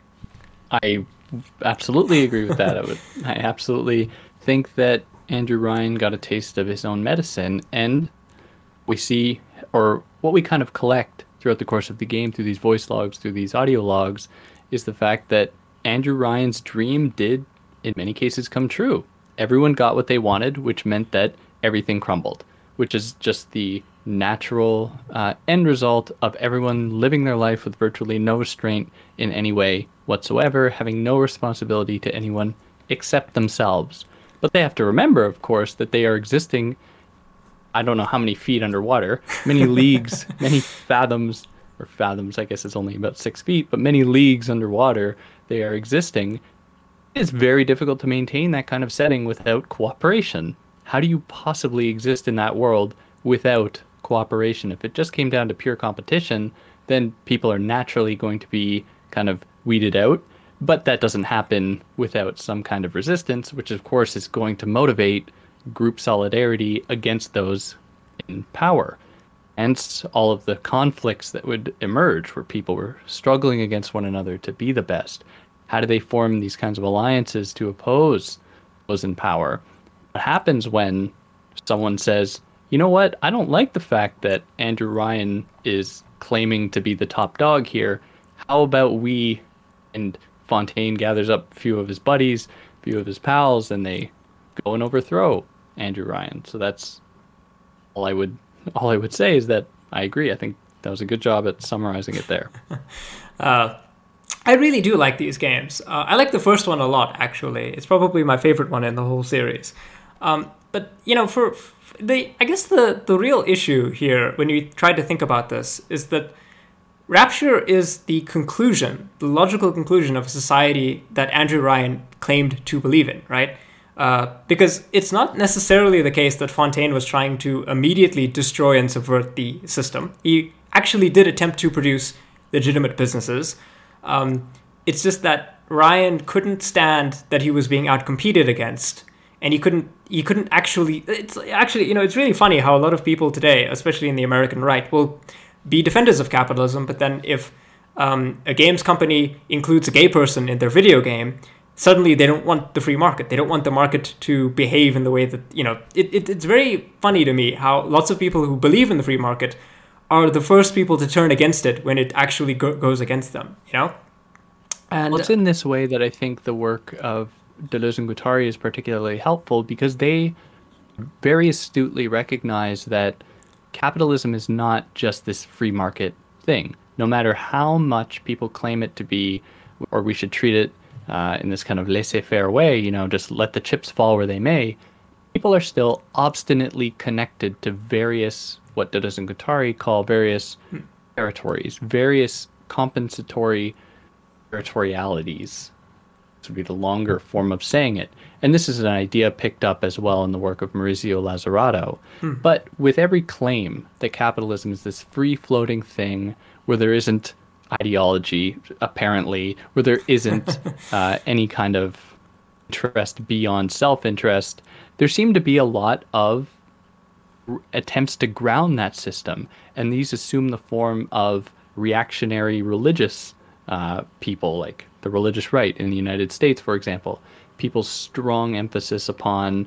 C: I absolutely agree with that. I absolutely think that Andrew Ryan got a taste of his own medicine, and we see, or what we kind of collect throughout the course of the game through these voice logs, through these audio logs, is the fact that Andrew Ryan's dream did, in many cases, come true. Everyone got what they wanted, which meant that everything crumbled, which is just the natural end result of everyone living their life with virtually no restraint in any way whatsoever, having no responsibility to anyone except themselves. But they have to remember, of course, that they are existing, I don't know how many feet underwater, many leagues, many fathoms, I guess it's only about 6 feet, but many leagues underwater they are existing. It's very difficult to maintain that kind of setting without cooperation. How do you possibly exist in that world without cooperation? If it just came down to pure competition, then people are naturally going to be kind of weeded out. But that doesn't happen without some kind of resistance, which of course is going to motivate group solidarity against those in power. Hence all of the conflicts that would emerge where people were struggling against one another to be the best. How do they form these kinds of alliances to oppose those in power? What happens when someone says, you know what, I don't like the fact that Andrew Ryan is claiming to be the top dog here. How about we, and Fontaine gathers up a few of his buddies, a few of his pals, and they go and overthrow Andrew Ryan. So that's all I would say is that I agree. I think that was a good job at summarizing it there.
B: I really do like these games. I like the first one a lot, actually. It's probably my favorite one in the whole series. But, I guess the real issue here, when you try to think about this, is that Rapture is the conclusion, the logical conclusion of a society that Andrew Ryan claimed to believe in, right? Because it's not necessarily the case that Fontaine was trying to immediately destroy and subvert the system. He actually did attempt to produce legitimate businesses. It's just that Ryan couldn't stand that he was being outcompeted against, and he couldn't actually. It's really funny how a lot of people today, especially in the American right, will be defenders of capitalism, but then if a games company includes a gay person in their video game, suddenly they don't want the free market. They don't want the market to behave in the way that, it's very funny to me how lots of people who believe in the free market are the first people to turn against it when it actually goes against them, And
C: it's in this way that I think the work of Deleuze and Guattari is particularly helpful, because they very astutely recognize that capitalism is not just this free market thing. No matter how much people claim it to be, or we should treat it in this kind of laissez-faire way, just let the chips fall where they may, people are still obstinately connected to various, what Deleuze and Guattari call various territories, various compensatory territorialities. This would be the longer form of saying it. And this is an idea picked up as well in the work of Maurizio Lazzarato. But with every claim that capitalism is this free-floating thing where there isn't ideology, apparently, where there isn't any kind of interest beyond self-interest, there seem to be a lot of attempts to ground that system. And these assume the form of reactionary religious people, like the religious right in the United States, for example. People's strong emphasis upon,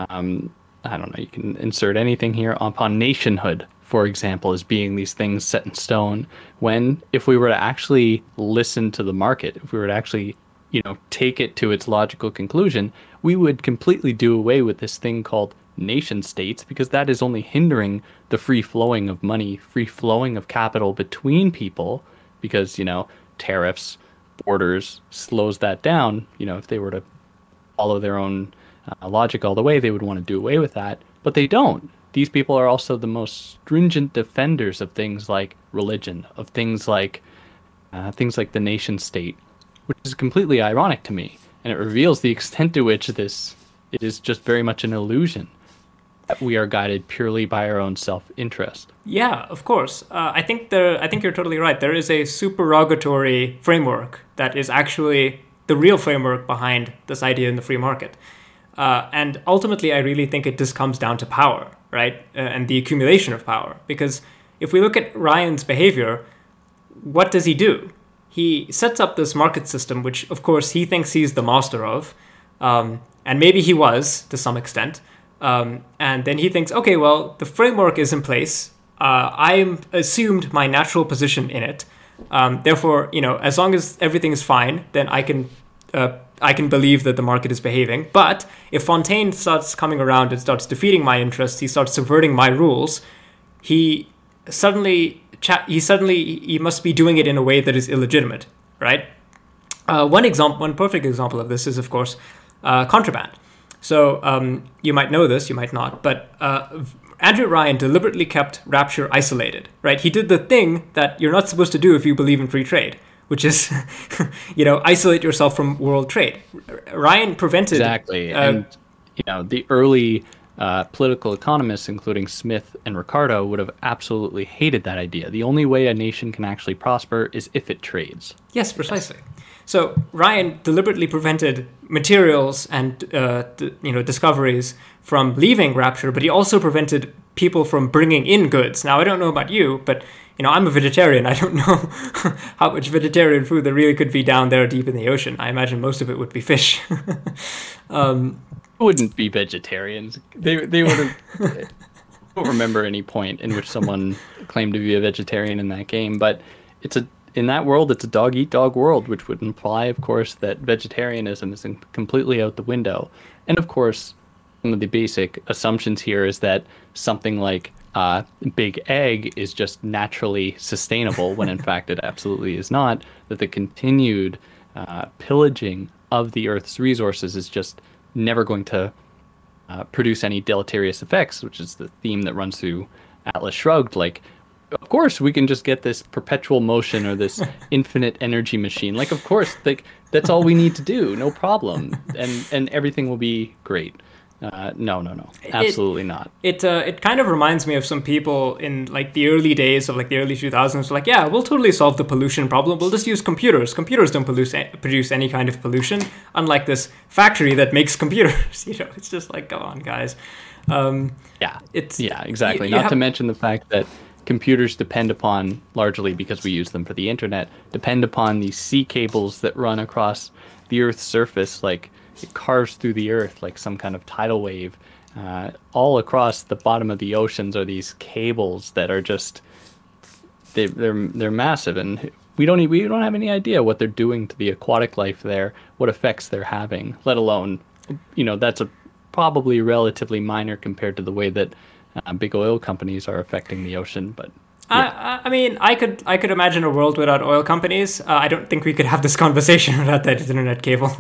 C: I don't know, you can insert anything here, upon nationhood, for example, as being these things set in stone, when if we were to actually listen to the market, if we were to actually, take it to its logical conclusion, we would completely do away with this thing called nation states, because that is only hindering the free flowing of money, free flowing of capital between people, because, tariffs, borders slows that down. If they were to follow their own logic all the way, they would want to do away with that, but they don't. These people are also the most stringent defenders of things like religion, of things like the nation state, which is completely ironic to me, and it reveals the extent to which it is just very much an illusion that we are guided purely by our own self-interest.
B: Yeah, of course. I think you're totally right. There is a supererogatory framework that is actually the real framework behind this idea in the free market. And ultimately, I really think it just comes down to power, right? And the accumulation of power. Because if we look at Ryan's behavior, what does he do? He sets up this market system, which, of course, he thinks he's the master of. And maybe he was, to some extent. And then he thinks, okay, well, the framework is in place. I'm assumed my natural position in it. Therefore, as long as everything is fine, then I can believe that the market is behaving. But if Fontaine starts coming around and starts defeating my interests, he starts subverting my rules, he must be doing it in a way that is illegitimate, right? One perfect example of this is, of course, contraband. So you might know this, you might not, but Andrew Ryan deliberately kept Rapture isolated, right? He did the thing that you're not supposed to do if you believe in free trade, which is, isolate yourself from world trade. Ryan prevented...
C: Exactly. And, the early political economists, including Smith and Ricardo, would have absolutely hated that idea. The only way a nation can actually prosper is if it trades.
B: Yes, precisely. So Ryan deliberately prevented materials and discoveries from leaving Rapture, but he also prevented people from bringing in goods. Now, I don't know about you, but I'm a vegetarian. I don't know how much vegetarian food there really could be down there deep in the ocean. I imagine most of it would be fish.
C: Wouldn't be vegetarians. They would have. I don't remember any point in which someone claimed to be a vegetarian in that game, but in that world, it's a dog-eat-dog world, which would imply, of course, that vegetarianism is completely out the window. And, of course, one of the basic assumptions here is that something like Big Egg is just naturally sustainable, when, in fact, it absolutely is not, that the continued pillaging of the Earth's resources is just never going to produce any deleterious effects, which is the theme that runs through Atlas Shrugged. Like, of course we can just get this perpetual motion or this infinite energy machine. Like, of course, like that's all we need to do, no problem, and everything will be great. No, absolutely not.
B: It kind of reminds me of some people in like the early days of like the early 2000s. Like, yeah, we'll totally solve the pollution problem. We'll just use computers. Computers don't produce any kind of pollution, unlike this factory that makes computers. It's just like, come on, guys.
C: Exactly. Not to mention the fact that computers depend upon, largely because we use them for the internet, depend upon these sea cables that run across the Earth's surface, like it carves through the earth like some kind of tidal wave. All across the bottom of the oceans are these cables that are just they're massive, and we don't have any idea what they're doing to the aquatic life there, what effects they're having. Let alone, that's a probably relatively minor compared to the way that big oil companies are affecting the ocean, but. Yeah.
B: I mean, I could imagine a world without oil companies. I don't think we could have this conversation without that internet cable.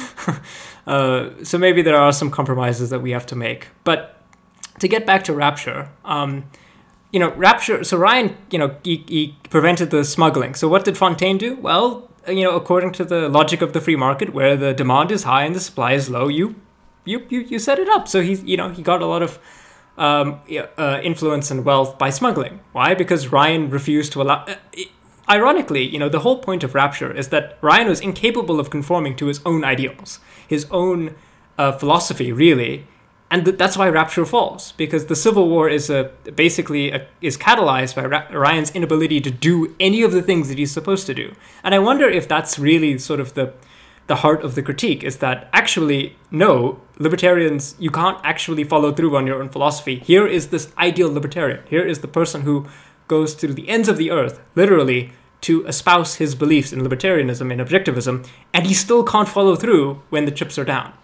B: So maybe there are some compromises that we have to make. But to get back to Rapture, Rapture. So Ryan, he prevented the smuggling. So what did Fontaine do? Well, according to the logic of the free market, where the demand is high and the supply is low, you set it up. So he got a lot of influence and wealth by smuggling. Why? Because Ryan refused to allow. Ironically, the whole point of Rapture is that Ryan was incapable of conforming to his own ideals, his own philosophy, really, and that's why Rapture falls. Because the Civil War is catalyzed by Ryan's inability to do any of the things that he's supposed to do. And I wonder if that's really sort of the heart of the critique, is that actually, no, libertarians, you can't actually follow through on your own philosophy. Here is this ideal libertarian. Here is the person who goes to the ends of the earth, literally, to espouse his beliefs in libertarianism and objectivism, and he still can't follow through when the chips are down.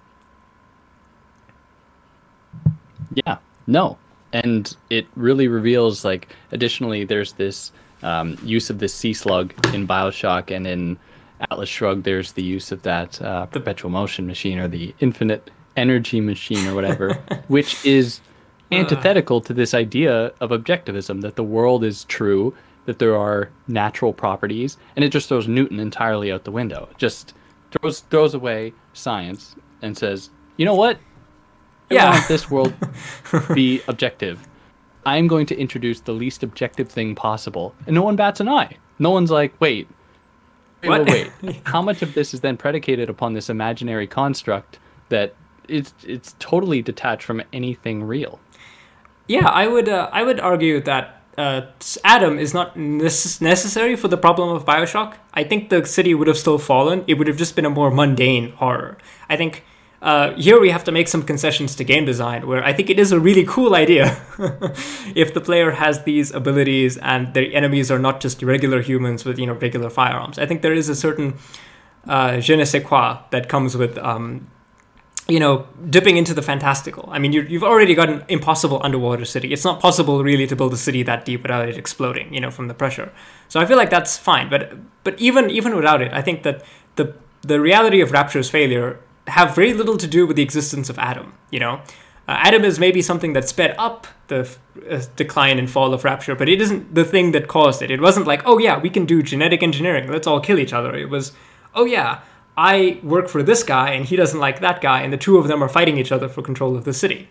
C: Yeah, no. And it really reveals, like, additionally, there's this use of this sea slug in BioShock, and in Atlas Shrugged, there's the use of that perpetual motion machine, or the infinite energy machine, or whatever, which is antithetical to this idea of objectivism, that the world is true, that there are natural properties, and it just throws Newton entirely out the window. It just throws away science and says, you know what? I want this world to be objective. I'm going to introduce the least objective thing possible. And no one bats an eye. No one's like, wait. How much of this is then predicated upon this imaginary construct that it's totally detached from anything real?
B: Yeah, I would argue that Adam is not necessary for the problem of BioShock. I think the city would have still fallen. It would have just been a more mundane horror. I think here we have to make some concessions to game design, where I think it is a really cool idea if the player has these abilities and their enemies are not just regular humans with regular firearms. I think there is a certain je ne sais quoi that comes with dipping into the fantastical. I mean, you've already got an impossible underwater city. It's not possible really to build a city that deep without it exploding, from the pressure. So I feel like that's fine. But even without it, I think that the reality of Rapture's failure have very little to do with the existence of Adam. Adam is maybe something that sped up the decline and fall of Rapture, but it isn't the thing that caused it. It wasn't like, oh yeah, we can do genetic engineering, let's all kill each other. It was, oh yeah, I work for this guy and he doesn't like that guy, and the two of them are fighting each other for control of the city.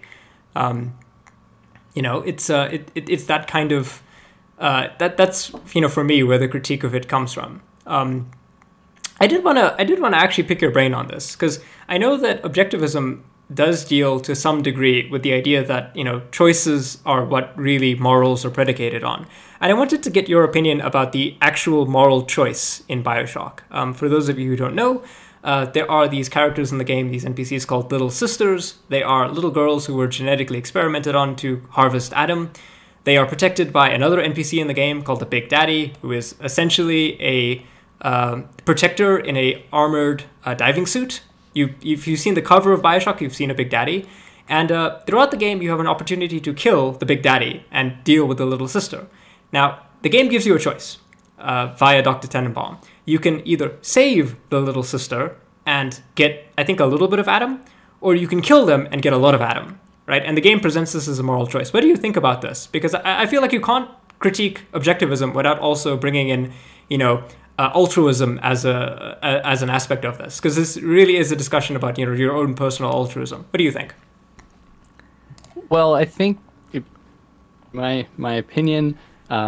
B: It's that kind of that's for me where the critique of it comes from. I did want to actually pick your brain on this, because I know that objectivism does deal to some degree with the idea that choices are what really morals are predicated on, and I wanted to get your opinion about the actual moral choice in BioShock. For those of you who don't know, there are these characters in the game, these NPCs called Little Sisters. They are little girls who were genetically experimented on to harvest Adam. They are protected by another NPC in the game called the Big Daddy, who is essentially a protector in a armored diving suit. If you've seen the cover of BioShock, you've seen a Big Daddy. And throughout the game, you have an opportunity to kill the Big Daddy and deal with the Little Sister. Now, the game gives you a choice via Dr. Tenenbaum. You can either save the Little Sister and get, I think, a little bit of Adam, or you can kill them and get a lot of Adam, right? And the game presents this as a moral choice. What do you think about this? Because I feel like you can't critique objectivism without also bringing in, altruism as an aspect of this? Because this really is a discussion about, your own personal altruism. What do you think?
C: Well, I think my opinion,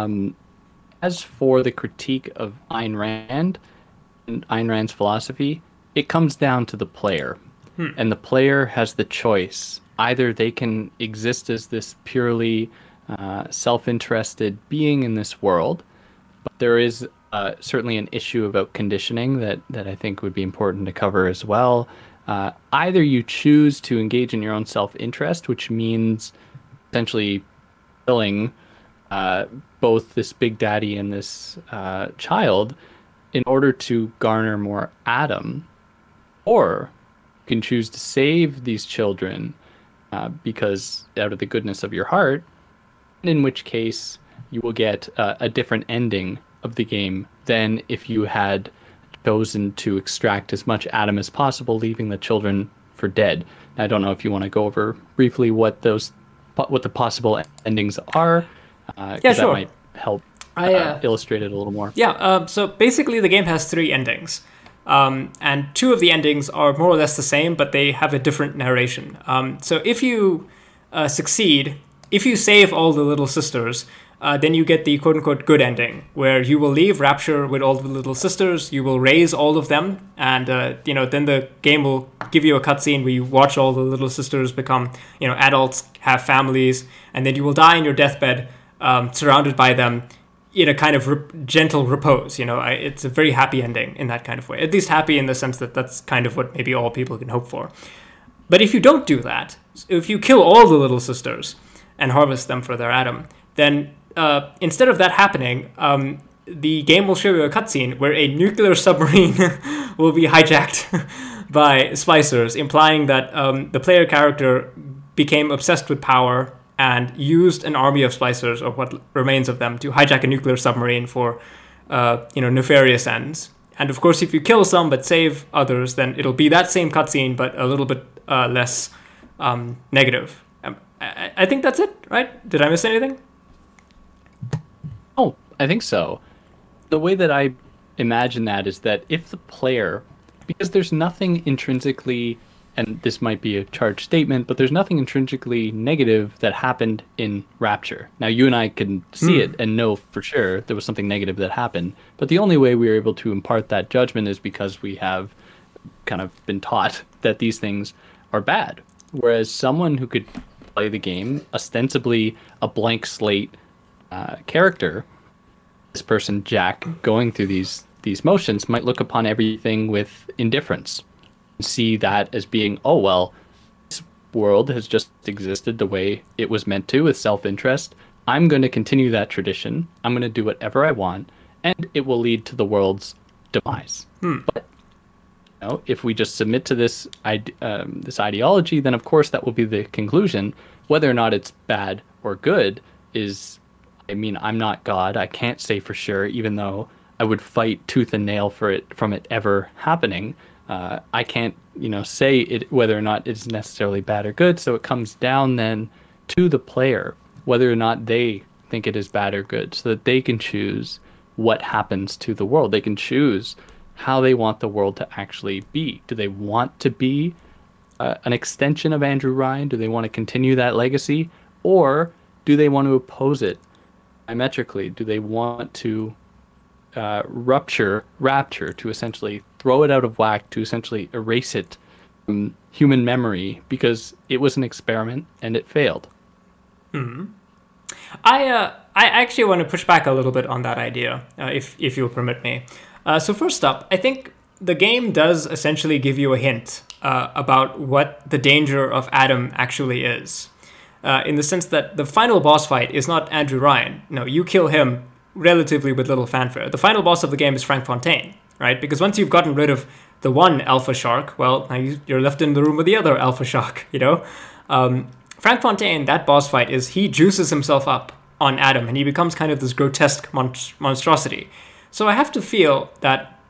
C: as for the critique of Ayn Rand and Ayn Rand's philosophy, it comes down to the player. And the player has the choice. Either they can exist as this purely self-interested being in this world, but there is certainly an issue about conditioning that I think would be important to cover as well. Either you choose to engage in your own self-interest, which means essentially killing both this big daddy and this child in order to garner more Adam, or you can choose to save these children because out of the goodness of your heart, in which case you will get a different ending of the game than if you had chosen to extract as much Adam as possible, leaving the children for dead. Now, I don't know if you want to go over briefly what the possible endings are.
B: Yeah, sure.
C: That might help illustrate it a little more.
B: Yeah, so basically the game has 3 endings. And 2 of the endings are more or less the same, but they have a different narration. So if you succeed, if you save all the little sisters, then you get the quote-unquote good ending, where you will leave Rapture with all the little sisters, you will raise all of them, and then the game will give you a cutscene where you watch all the little sisters become adults, have families, and then you will die in your deathbed, surrounded by them, in a kind of gentle repose. It's a very happy ending in that kind of way. At least happy in the sense that that's kind of what maybe all people can hope for. But if you don't do that, if you kill all the little sisters and harvest them for their Adam, then instead of that happening, the game will show you a cutscene where a nuclear submarine will be hijacked by splicers, implying that the player character became obsessed with power and used an army of splicers, or what remains of them, to hijack a nuclear submarine for, nefarious ends. And of course, if you kill some but save others, then it'll be that same cutscene, but a little bit less negative. I think that's it, right? Did I miss anything?
C: Oh, I think so. The way that I imagine that is that if the player, because there's nothing intrinsically, and this might be a charged statement, but there's nothing intrinsically negative that happened in Rapture. Now, you and I can see it and know for sure there was something negative that happened, but the only way we are able to impart that judgment is because we have kind of been taught that these things are bad. Whereas someone who could play the game, ostensibly a blank slate character, this person, Jack, going through these motions, might look upon everything with indifference. See that as being, oh, well, this world has just existed the way it was meant to, with self-interest. I'm going to continue that tradition. I'm going to do whatever I want, and it will lead to the world's demise. But if we just submit to this ideology, then of course that will be the conclusion. Whether or not it's bad or good is, I'm not God. I can't say for sure, even though I would fight tooth and nail from it ever happening. I can't, say it whether or not it's necessarily bad or good. So it comes down then to the player, whether or not they think it is bad or good, so that they can choose what happens to the world. They can choose how they want the world to actually be. Do they want to be an extension of Andrew Ryan? Do they want to continue that legacy? Or do they want to oppose it diametrically? Do they want to Rapture, to essentially throw it out of whack, to essentially erase it from human memory because it was an experiment and it failed?
B: I actually want to push back a little bit on that idea, if you'll permit me. So first up, I think the game does essentially give you a hint about what the danger of Adam actually is, in the sense that the final boss fight is not Andrew Ryan. No, you kill him relatively with little fanfare. The final boss of the game is Frank Fontaine, right? Because once you've gotten rid of the one alpha shark, well, now you're left in the room with the other alpha shark, Frank Fontaine, that boss fight he juices himself up on Adam, and he becomes kind of this grotesque monstrosity. So I have to feel that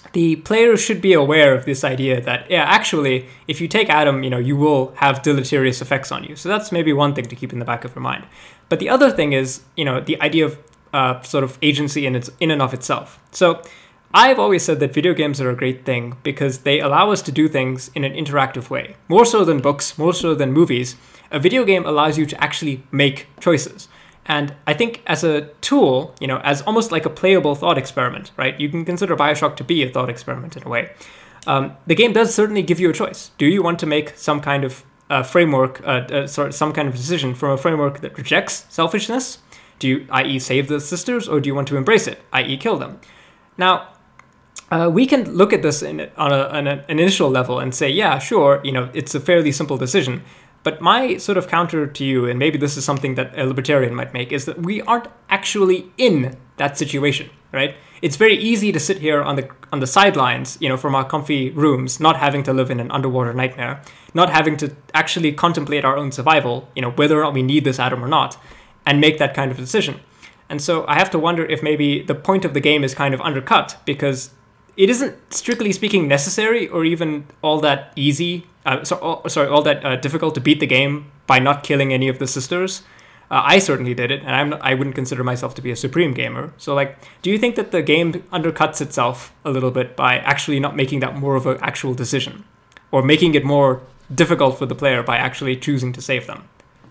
B: the player should be aware of this idea that, yeah, actually, if you take Adam, you will have deleterious effects on you. So that's maybe one thing to keep in the back of your mind. But the other thing is, the idea of sort of agency in and of itself. So I've always said that video games are a great thing because they allow us to do things in an interactive way. More so than books, more so than movies, a video game allows you to actually make choices. And I think as a tool, as almost like a playable thought experiment, right? You can consider BioShock to be a thought experiment in a way. The game does certainly give you a choice. Do you want to make some kind of framework, some kind of decision from a framework that rejects selfishness? Do you, i.e., save the sisters, or do you want to embrace it, i.e., kill them? Now, we can look at this on an initial level and say, yeah, sure, it's a fairly simple decision. But my sort of counter to you, and maybe this is something that a libertarian might make, is that we aren't actually in that situation, right? It's very easy to sit here on the sidelines, from our comfy rooms, not having to live in an underwater nightmare, not having to actually contemplate our own survival, whether or not we need this atom or not, and make that kind of decision. And so I have to wonder if maybe the point of the game is kind of undercut because it isn't, strictly speaking, necessary or even all that easy. All that difficult to beat the game by not killing any of the sisters. I certainly did it, and I wouldn't consider myself to be a supreme gamer. So, do you think that the game undercuts itself a little bit by actually not making that more of an actual decision, or making it more difficult for the player by actually choosing to save them?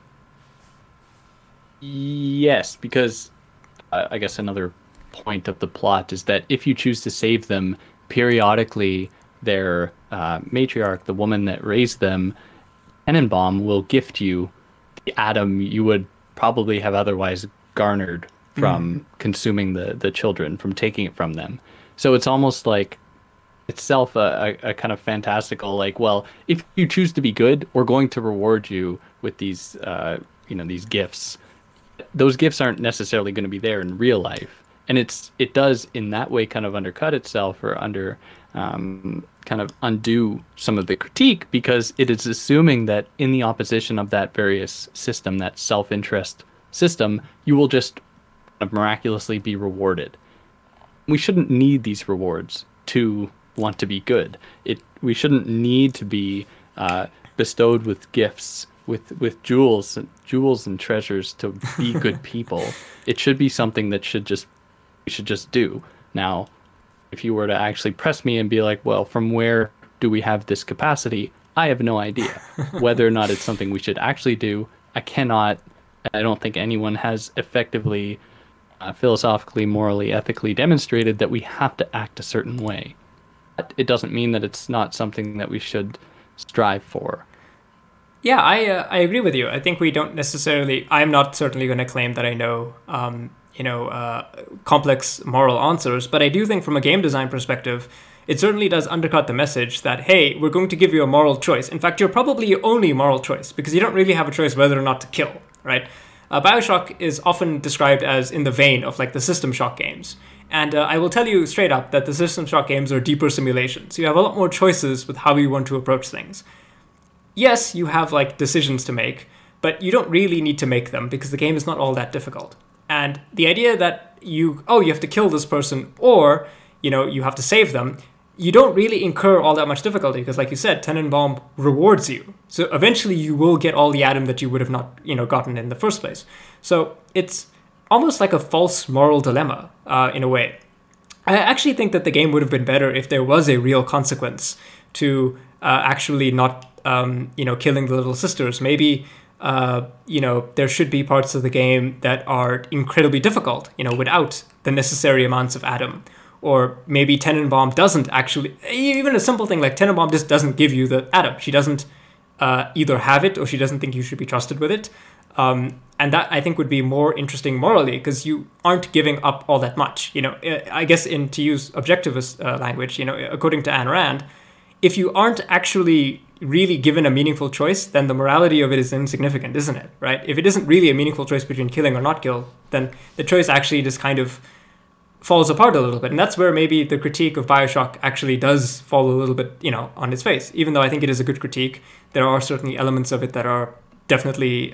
C: Yes, because I guess another point of the plot is that if you choose to save them, periodically their matriarch, the woman that raised them, Tenenbaum, will gift you the atom you would probably have otherwise garnered from consuming the children, from taking it from them. So it's almost like itself a kind of fantastical, well, if you choose to be good, we're going to reward you with these, these gifts. Those gifts aren't necessarily going to be there in real life. And it does in that way kind of undercut itself or kind of undo some of the critique because it is assuming that in the opposition of that various system, that self-interest system, you will just kind of miraculously be rewarded. We shouldn't need these rewards to want to be good. We shouldn't need to be bestowed with gifts, with jewels and treasures to be good people. It should be something that we should just do. Now, if you were to actually press me and be like, well, from where do we have this capacity? I have no idea. Whether or not it's something we should actually do, I don't think anyone has effectively, philosophically, morally, ethically demonstrated that we have to act a certain way. But it doesn't mean that it's not something that we should strive for.
B: Yeah, I agree with you. I think we don't necessarily, I'm not certainly going to claim that I know complex moral answers. But I do think from a game design perspective, it certainly does undercut the message that, hey, we're going to give you a moral choice. In fact, you're probably your only moral choice because you don't really have a choice whether or not to kill, right? BioShock is often described as in the vein of the System Shock games. And I will tell you straight up that the System Shock games are deeper simulations. You have a lot more choices with how you want to approach things. Yes, you have decisions to make, but you don't really need to make them because the game is not all that difficult. And the idea that you have to kill this person or, you have to save them, you don't really incur all that much difficulty because, like you said, Tenenbaum rewards you. So eventually you will get all the atom that you would have not, gotten in the first place. So it's almost like a false moral dilemma in a way. I actually think that the game would have been better if there was a real consequence to actually not, killing the little sisters. Maybe there should be parts of the game that are incredibly difficult, without the necessary amounts of atom. Or maybe Tenenbaum doesn't actually, even a simple thing like Tenenbaum just doesn't give you the atom. She doesn't either have it or she doesn't think you should be trusted with it. And that, I think, would be more interesting morally because you aren't giving up all that much. I guess to use objectivist language, according to Ayn Rand, if you aren't actually really given a meaningful choice, then the morality of it is insignificant, isn't it? Right? If it isn't really a meaningful choice between killing or not kill, then the choice actually just kind of falls apart a little bit. And that's where maybe the critique of BioShock actually does fall a little bit, on its face. Even though I think it is a good critique, there are certainly elements of it that are definitely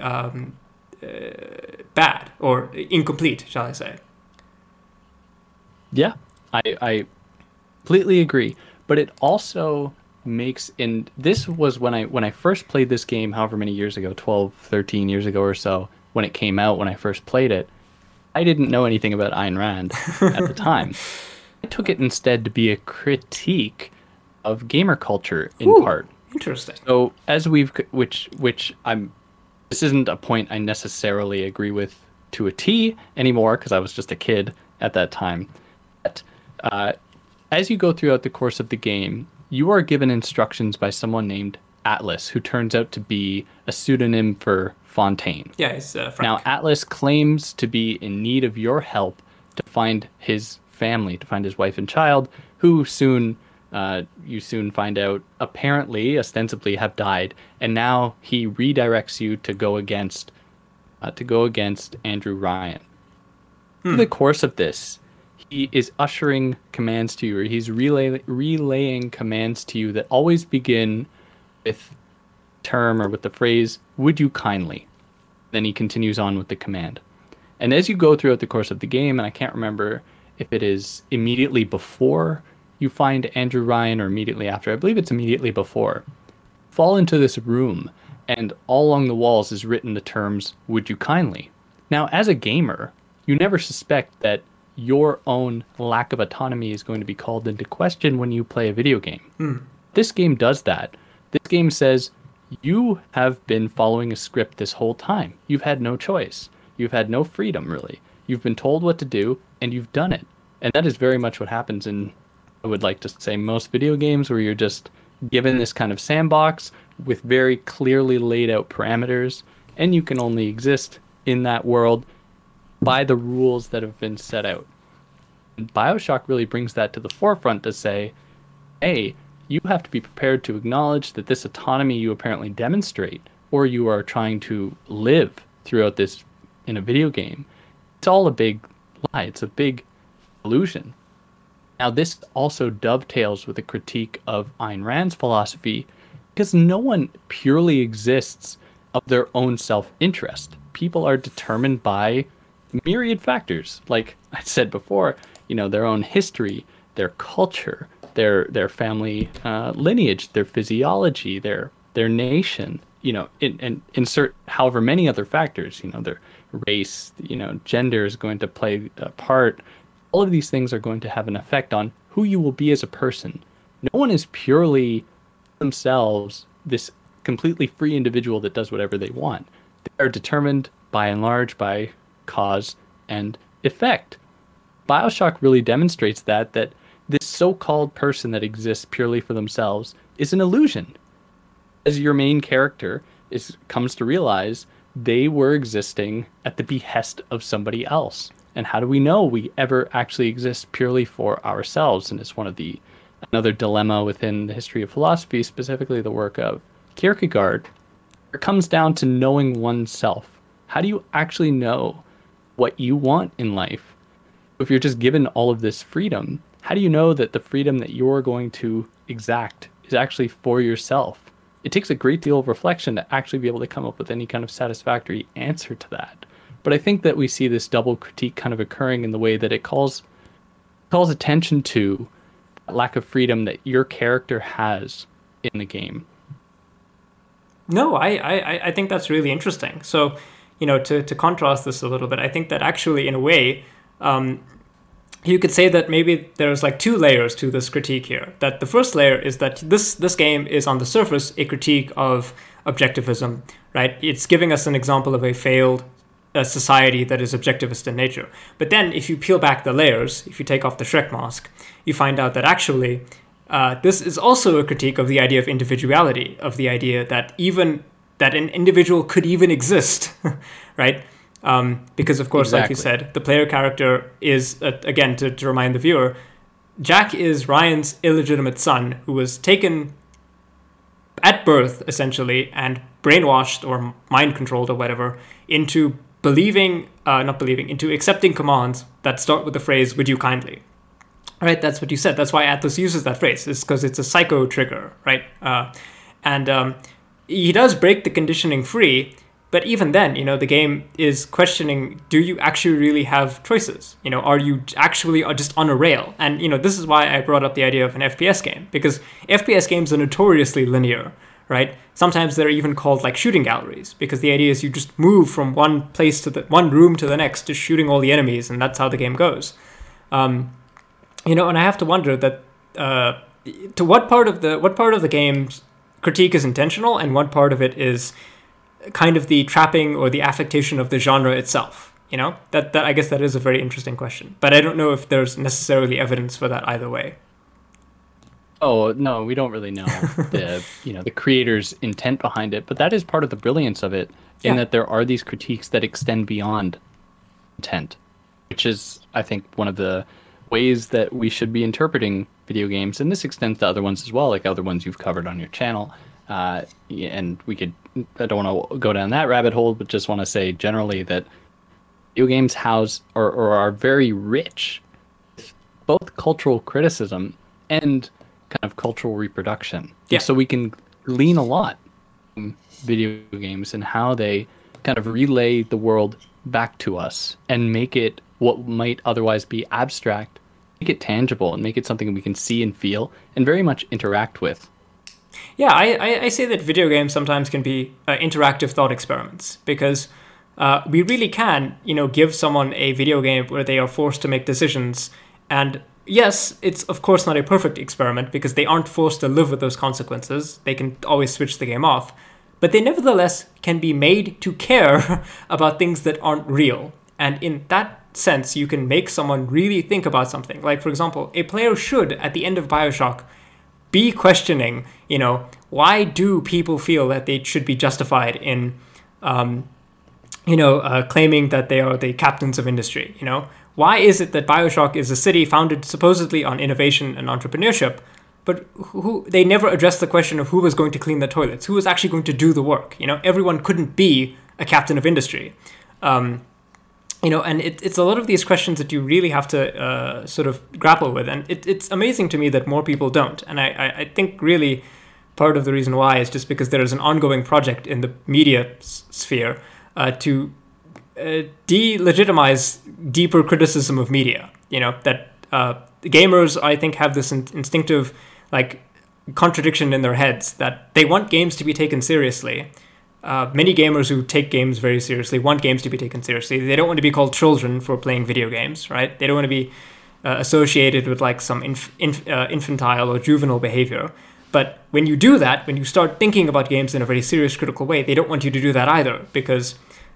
B: bad or incomplete, shall I say.
C: Yeah, I Completely agree. But it also makes, and this was when I first played this game, however many years ago, 12, 13 years ago or so, when it came out, when I first played it, I didn't know anything about Ayn Rand at the time. I took it instead to be a critique of gamer culture in part.
B: Interesting.
C: So as which I'm, this isn't a point I necessarily agree with to a T anymore because I was just a kid at that time. But as you go throughout the course of the game, you are given instructions by someone named Atlas, who turns out to be a pseudonym for Fontaine.
B: Yeah, it's Frank.
C: Now, Atlas claims to be in need of your help to find his family, to find his wife and child, who you soon find out apparently, ostensibly, have died, and now he redirects you to go against Andrew Ryan. Through the course of this, he is ushering commands to you, or he's relaying commands to you that always begin with term or with the phrase, "Would you kindly?" Then he continues on with the command. And as you go throughout the course of the game, and I can't remember if it is immediately before you find Andrew Ryan or immediately after, I believe it's immediately before, fall into this room, and all along the walls is written the terms, "Would you kindly?" Now, as a gamer, you never suspect that your own lack of autonomy is going to be called into question when you play a video game. This game does that. This game says, you have been following a script this whole time. You've had no choice. You've had no freedom, really. You've been told what to do, and you've done it. And that is very much what happens in, I would like to say, most video games, where you're just given this kind of sandbox with very clearly laid out parameters, and you can only exist in that world by the rules that have been set out. And BioShock really brings that to the forefront to say, hey, you have to be prepared to acknowledge that this autonomy you apparently demonstrate, or you are trying to live throughout this in a video game, it's all a big lie. It's a big illusion. Now, this also dovetails with a critique of Ayn Rand's philosophy, because no one purely exists of their own self-interest. People are determined by myriad factors, like I said before, their own history, their culture, their family lineage, their physiology, their nation, and insert however many other factors, their race, gender is going to play a part. All of these things are going to have an effect on who you will be as a person. No one is purely themselves this completely free individual that does whatever they want. They are determined by and large by cause and effect. BioShock really demonstrates that this so-called person that exists purely for themselves is an illusion. As your main character comes to realize, they were existing at the behest of somebody else. And how do we know we ever actually exist purely for ourselves? And it's another dilemma within the history of philosophy, specifically the work of Kierkegaard. It comes down to knowing oneself. How do you actually know what you want in life? If you're just given all of this freedom, how do you know that the freedom that you're going to exact is actually for yourself? It takes a great deal of reflection to actually be able to come up with any kind of satisfactory answer to that. But I think that we see this double critique kind of occurring in the way that it calls attention to lack of freedom that your character has in the game.
B: No, I think that's really interesting. So, to contrast this a little bit, I think that actually, in a way, you could say that maybe there's like two layers to this critique here. That the first layer is that this game is on the surface a critique of objectivism, right? It's giving us an example of a failed society that is objectivist in nature. But then if you peel back the layers, if you take off the Shrek mask, you find out that actually this is also a critique of the idea of individuality, of the idea that even that an individual could even exist, right? Because, of course, Like you said, the player character is, again, to remind the viewer, Jack is Ryan's illegitimate son who was taken at birth, essentially, and brainwashed or mind-controlled or whatever into into accepting commands that start with the phrase, "Would you kindly?" Right, that's what you said. That's why Atlas uses that phrase. It's because it's a psycho trigger, right? And he does break the conditioning free But even then, the game is questioning, do you actually really have choices? Are you actually just on a rail? And, this is why I brought up the idea of an FPS game, because FPS games are notoriously linear, right? Sometimes they're even called like shooting galleries, because the idea is you just move from one place to one room to the next, just shooting all the enemies, and that's how the game goes. And I have to wonder that to what part of the game's critique is intentional, and what part of it is kind of the trapping or the affectation of the genre itself. That I guess that is a very interesting question, but I don't know if there's necessarily evidence for that either way.
C: Oh no, we don't really know the creator's intent behind it, but that is part of the brilliance of it, in that there are these critiques that extend beyond intent, which is, I think, one of the ways that we should be interpreting video games, and this extends to other ones as well, like other ones you've covered on your channel. And I don't want to go down that rabbit hole, but just want to say generally that video games house or are very rich with both cultural criticism and kind of cultural reproduction.
B: Yeah.
C: So we can glean a lot from video games and how they kind of relay the world back to us and make it what might otherwise be abstract, make it tangible and make it something we can see and feel and very much interact with.
B: Yeah, I say that video games sometimes can be interactive thought experiments, because we really can, give someone a video game where they are forced to make decisions. And yes, it's of course not a perfect experiment, because they aren't forced to live with those consequences. They can always switch the game off. But they nevertheless can be made to care about things that aren't real. And in that sense, you can make someone really think about something. Like, for example, a player should, at the end of BioShock, be questioning, why do people feel that they should be justified in, claiming that they are the captains of industry? Why is it that BioShock is a city founded supposedly on innovation and entrepreneurship, but they never addressed the question of who was going to clean the toilets, who was actually going to do the work? Everyone couldn't be a captain of industry. And it's a lot of these questions that you really have to sort of grapple with. And it's amazing to me that more people don't. And I think really part of the reason why is just because there is an ongoing project in the media sphere to delegitimize deeper criticism of media. That gamers, I think, have this instinctive contradiction in their heads that they want games to be taken seriously. Many gamers who take games very seriously want games to be taken seriously. They don't want to be called children for playing video games, right? They don't want to be associated with some infantile or juvenile behavior. But when you do that, when you start thinking about games in a very serious, critical way, they don't want you to do that either, because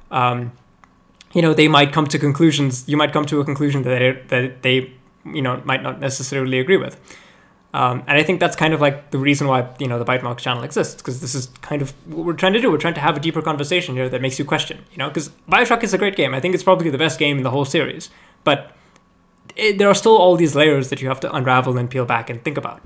B: they might come to conclusions. You might come to a conclusion that they might not necessarily agree with. And I think that's kind of the reason why, the Bytemarks channel exists, because this is kind of what we're trying to do. We're trying to have a deeper conversation here that makes you question, because BioShock is a great game. I think it's probably the best game in the whole series. But there are still all these layers that you have to unravel and peel back and think about,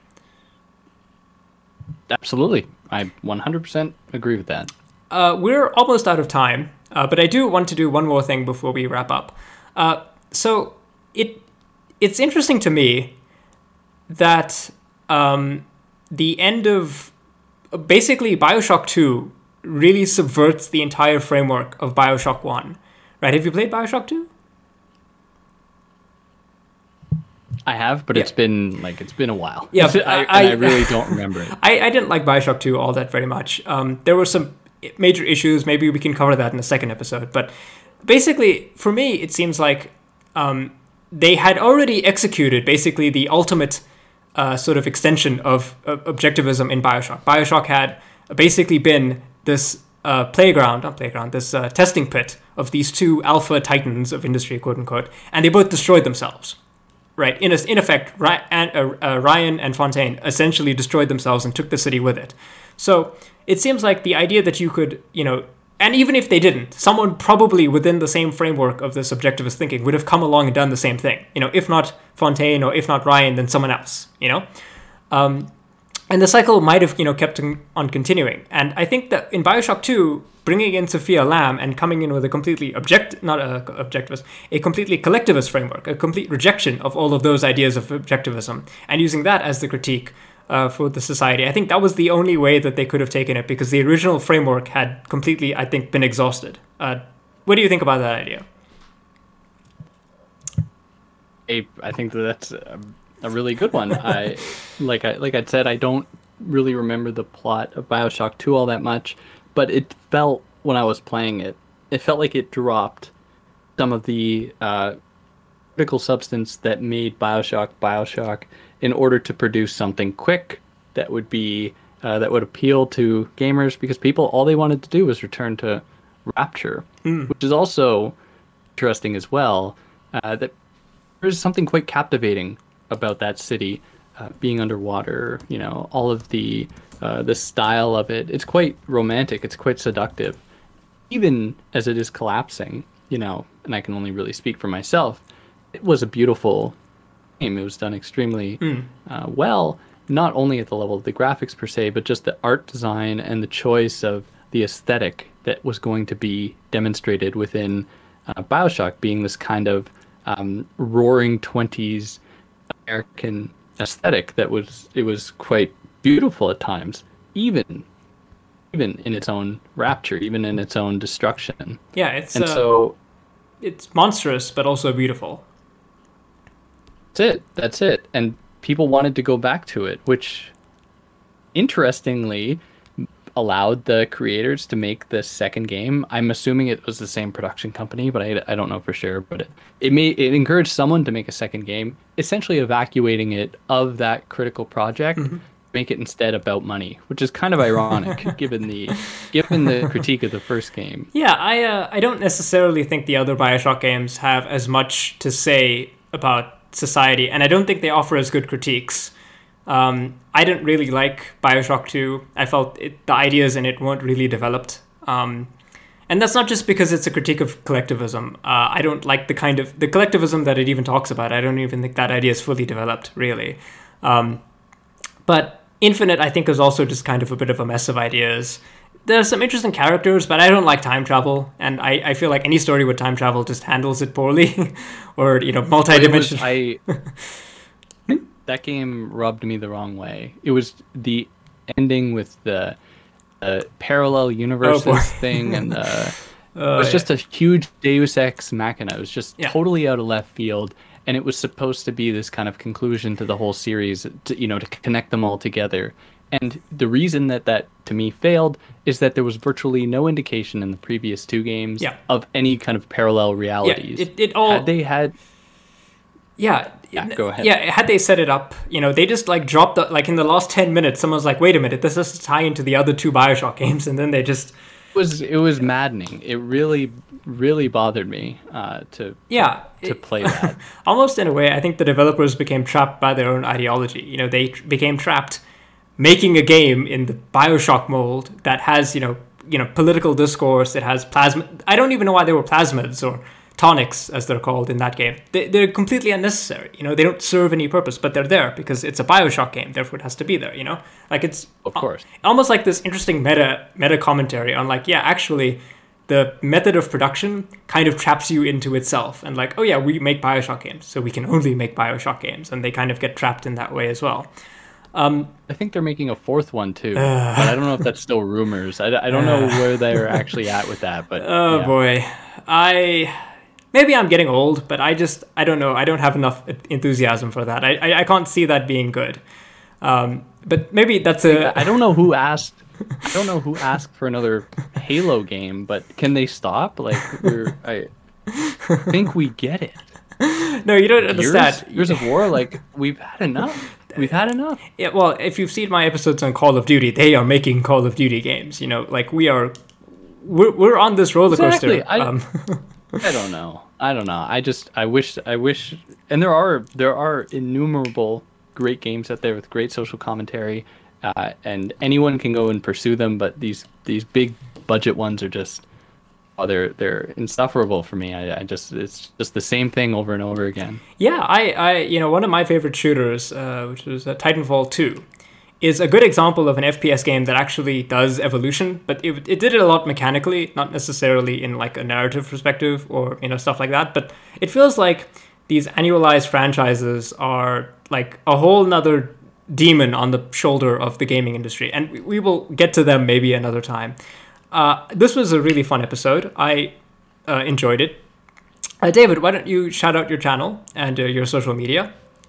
C: Absolutely. I 100% agree with that.
B: We're almost out of time, but I do want to do one more thing before we wrap up. So it's interesting to me that the end of basically BioShock 2 really subverts the entire framework of BioShock 1. Right? Have you played BioShock 2?
C: I have, but it's been a while.
B: Yeah,
C: I really don't remember it.
B: I didn't like BioShock 2 all that very much. There were some major issues. Maybe we can cover that in a second episode. But basically, for me, it seems like they had already executed basically the ultimate sort of extension of objectivism in BioShock. BioShock had basically been this this testing pit of these two alpha titans of industry, quote unquote, and they both destroyed themselves. Right. In effect, Ryan and Fontaine essentially destroyed themselves and took the city with it. So it seems like the idea that you could, and even if they didn't, someone probably within the same framework of this objectivist thinking would have come along and done the same thing. If not Fontaine or if not Ryan, then someone else, And the cycle might have, kept on continuing. And I think that in BioShock 2, bringing in Sophia Lamb and coming in with a completely a completely collectivist framework, a complete rejection of all of those ideas of objectivism, and using that as the critique for the society. I think that was the only way that they could have taken it, because the original framework had completely, I think, been exhausted. What do you think about that idea?
C: I think that's a really good one. Like I said, I don't really remember the plot of BioShock 2 all that much, but it felt, when I was playing it, it felt like it dropped some of the critical substance that made BioShock in order to produce something quick that would be that would appeal to gamers, because people, all they wanted to do was return to Rapture, which is also interesting as well. That there's something quite captivating about that city being underwater. You know, all of the style of it. It's quite romantic. It's quite seductive, even as it is collapsing. You know, and I can only really speak for myself. It was a beautiful game. It was done extremely well, not only at the level of the graphics per se, but just the art design and the choice of the aesthetic that was going to be demonstrated within BioShock, being this kind of roaring 20s American aesthetic it was quite beautiful at times, even in its own rapture, even in its own destruction.
B: Yeah,
C: so
B: it's monstrous, but also beautiful.
C: That's it. And people wanted to go back to it, which interestingly allowed the creators to make the second game. I'm assuming it was the same production company, but I don't know for sure. But it encouraged someone to make a second game, essentially evacuating it of that critical project, make it instead about money, which is kind of ironic given the critique of the first game.
B: Yeah, I don't necessarily think the other BioShock games have as much to say about society, and I don't think they offer as good critiques. I didn't really like BioShock 2. I felt the ideas in it weren't really developed. And that's not just because it's a critique of collectivism. I don't like the collectivism that it even talks about. I don't even think that idea is fully developed, really. But Infinite, I think, is also just kind of a bit of a mess of ideas. There's some interesting characters, but I don't like time travel, and I feel like any story with time travel just handles it poorly, or, you know, multi-dimensional.
C: That game rubbed me the wrong way. It was the ending with the parallel universes thing, and it was just a huge Deus Ex Machina. It was just totally out of left field, and it was supposed to be this kind of conclusion to the whole series, to connect them all together. And the reason that to me failed is that there was virtually no indication in the previous two games of any kind of parallel realities. Go ahead.
B: Yeah, had they set it up, they just dropped in the last 10 minutes, someone's like, wait a minute, this has to tie into the other two BioShock games, and then they just...
C: It was maddening. It really, really bothered me to play that.
B: Almost in a way, I think the developers became trapped by their own ideology. They became trapped making a game in the BioShock mold that has, political discourse, it has plasma... I don't even know why they were plasmids or tonics, as they're called in that game. They're completely unnecessary. They don't serve any purpose, but they're there because it's a BioShock game, therefore it has to be there, it's
C: of course
B: almost like this interesting meta commentary on actually the method of production kind of traps you into itself, and we make BioShock games, so we can only make BioShock games, and they kind of get trapped in that way as well.
C: I think they're making a fourth one too, but I don't know if that's still rumors. I don't know where they're actually at with that, but
B: boy, maybe I'm getting old, but I don't know. I don't have enough enthusiasm for that. I can't see that being good. But maybe that's
C: I don't know who asked. I don't know who asked for another Halo game, but can they stop? I think we get it.
B: No, you don't understand.
C: Years of War, we've had enough. We've had enough.
B: Yeah, well, if you've seen my episodes on Call of Duty, they are making Call of Duty games. We're on this roller coaster.
C: Exactly. I don't know. I wish, and there are innumerable great games out there with great social commentary, and anyone can go and pursue them. But these big budget ones are just, they're insufferable for me. It's just the same thing over and over again.
B: Yeah, I one of my favorite shooters, which was Titanfall 2. Is a good example of an FPS game that actually does evolution, but it did it a lot mechanically, not necessarily in a narrative perspective or stuff like that. But it feels like these annualized franchises are a whole nother demon on the shoulder of the gaming industry, and we will get to them maybe another time. This was a really fun episode. I enjoyed it. David, why don't you shout out your channel and your social media?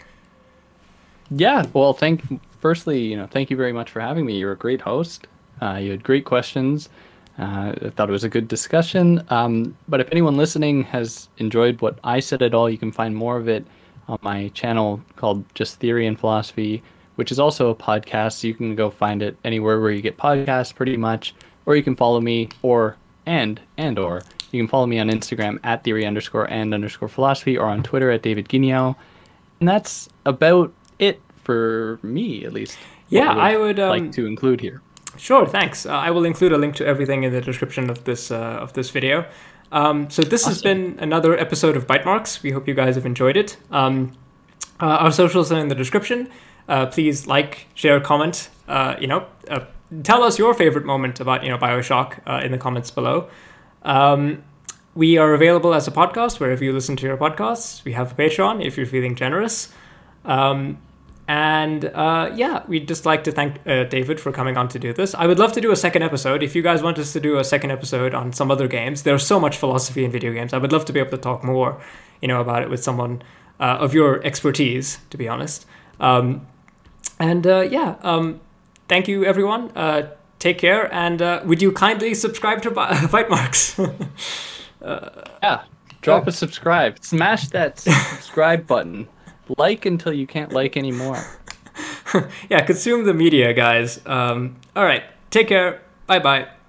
C: Yeah, well, firstly, thank you very much for having me. You're a great host. You had great questions. I thought it was a good discussion. But if anyone listening has enjoyed what I said at all, you can find more of it on my channel called Just Theory and Philosophy, which is also a podcast. So you can go find it anywhere where you get podcasts, pretty much. Or you can follow me, or you can follow me on Instagram at theory_and_philosophy, or on Twitter at David Guignol. And that's about it for me, at least.
B: Yeah, I would
C: like to include here.
B: Sure, thanks. I will include a link to everything in the description of this video. So this has been another episode of Bytemarks. We hope you guys have enjoyed it. Our socials are in the description. Please like, share, comment. Tell us your favorite moment about BioShock in the comments below. We are available as a podcast wherever you listen to your podcasts. We have a Patreon if you're feeling generous. We'd just like to thank David for coming on to do this. I would love to do a second episode. If you guys want us to do a second episode on some other games, there's so much philosophy in video games. I would love to be able to talk more, about it with someone of your expertise, to be honest. Thank you, everyone. Take care, and would you kindly subscribe to Bytemarks?
C: Drop a subscribe. Smash that subscribe button. Like until you can't like anymore.
B: Yeah, consume the media, guys. All right, take care. Bye-bye.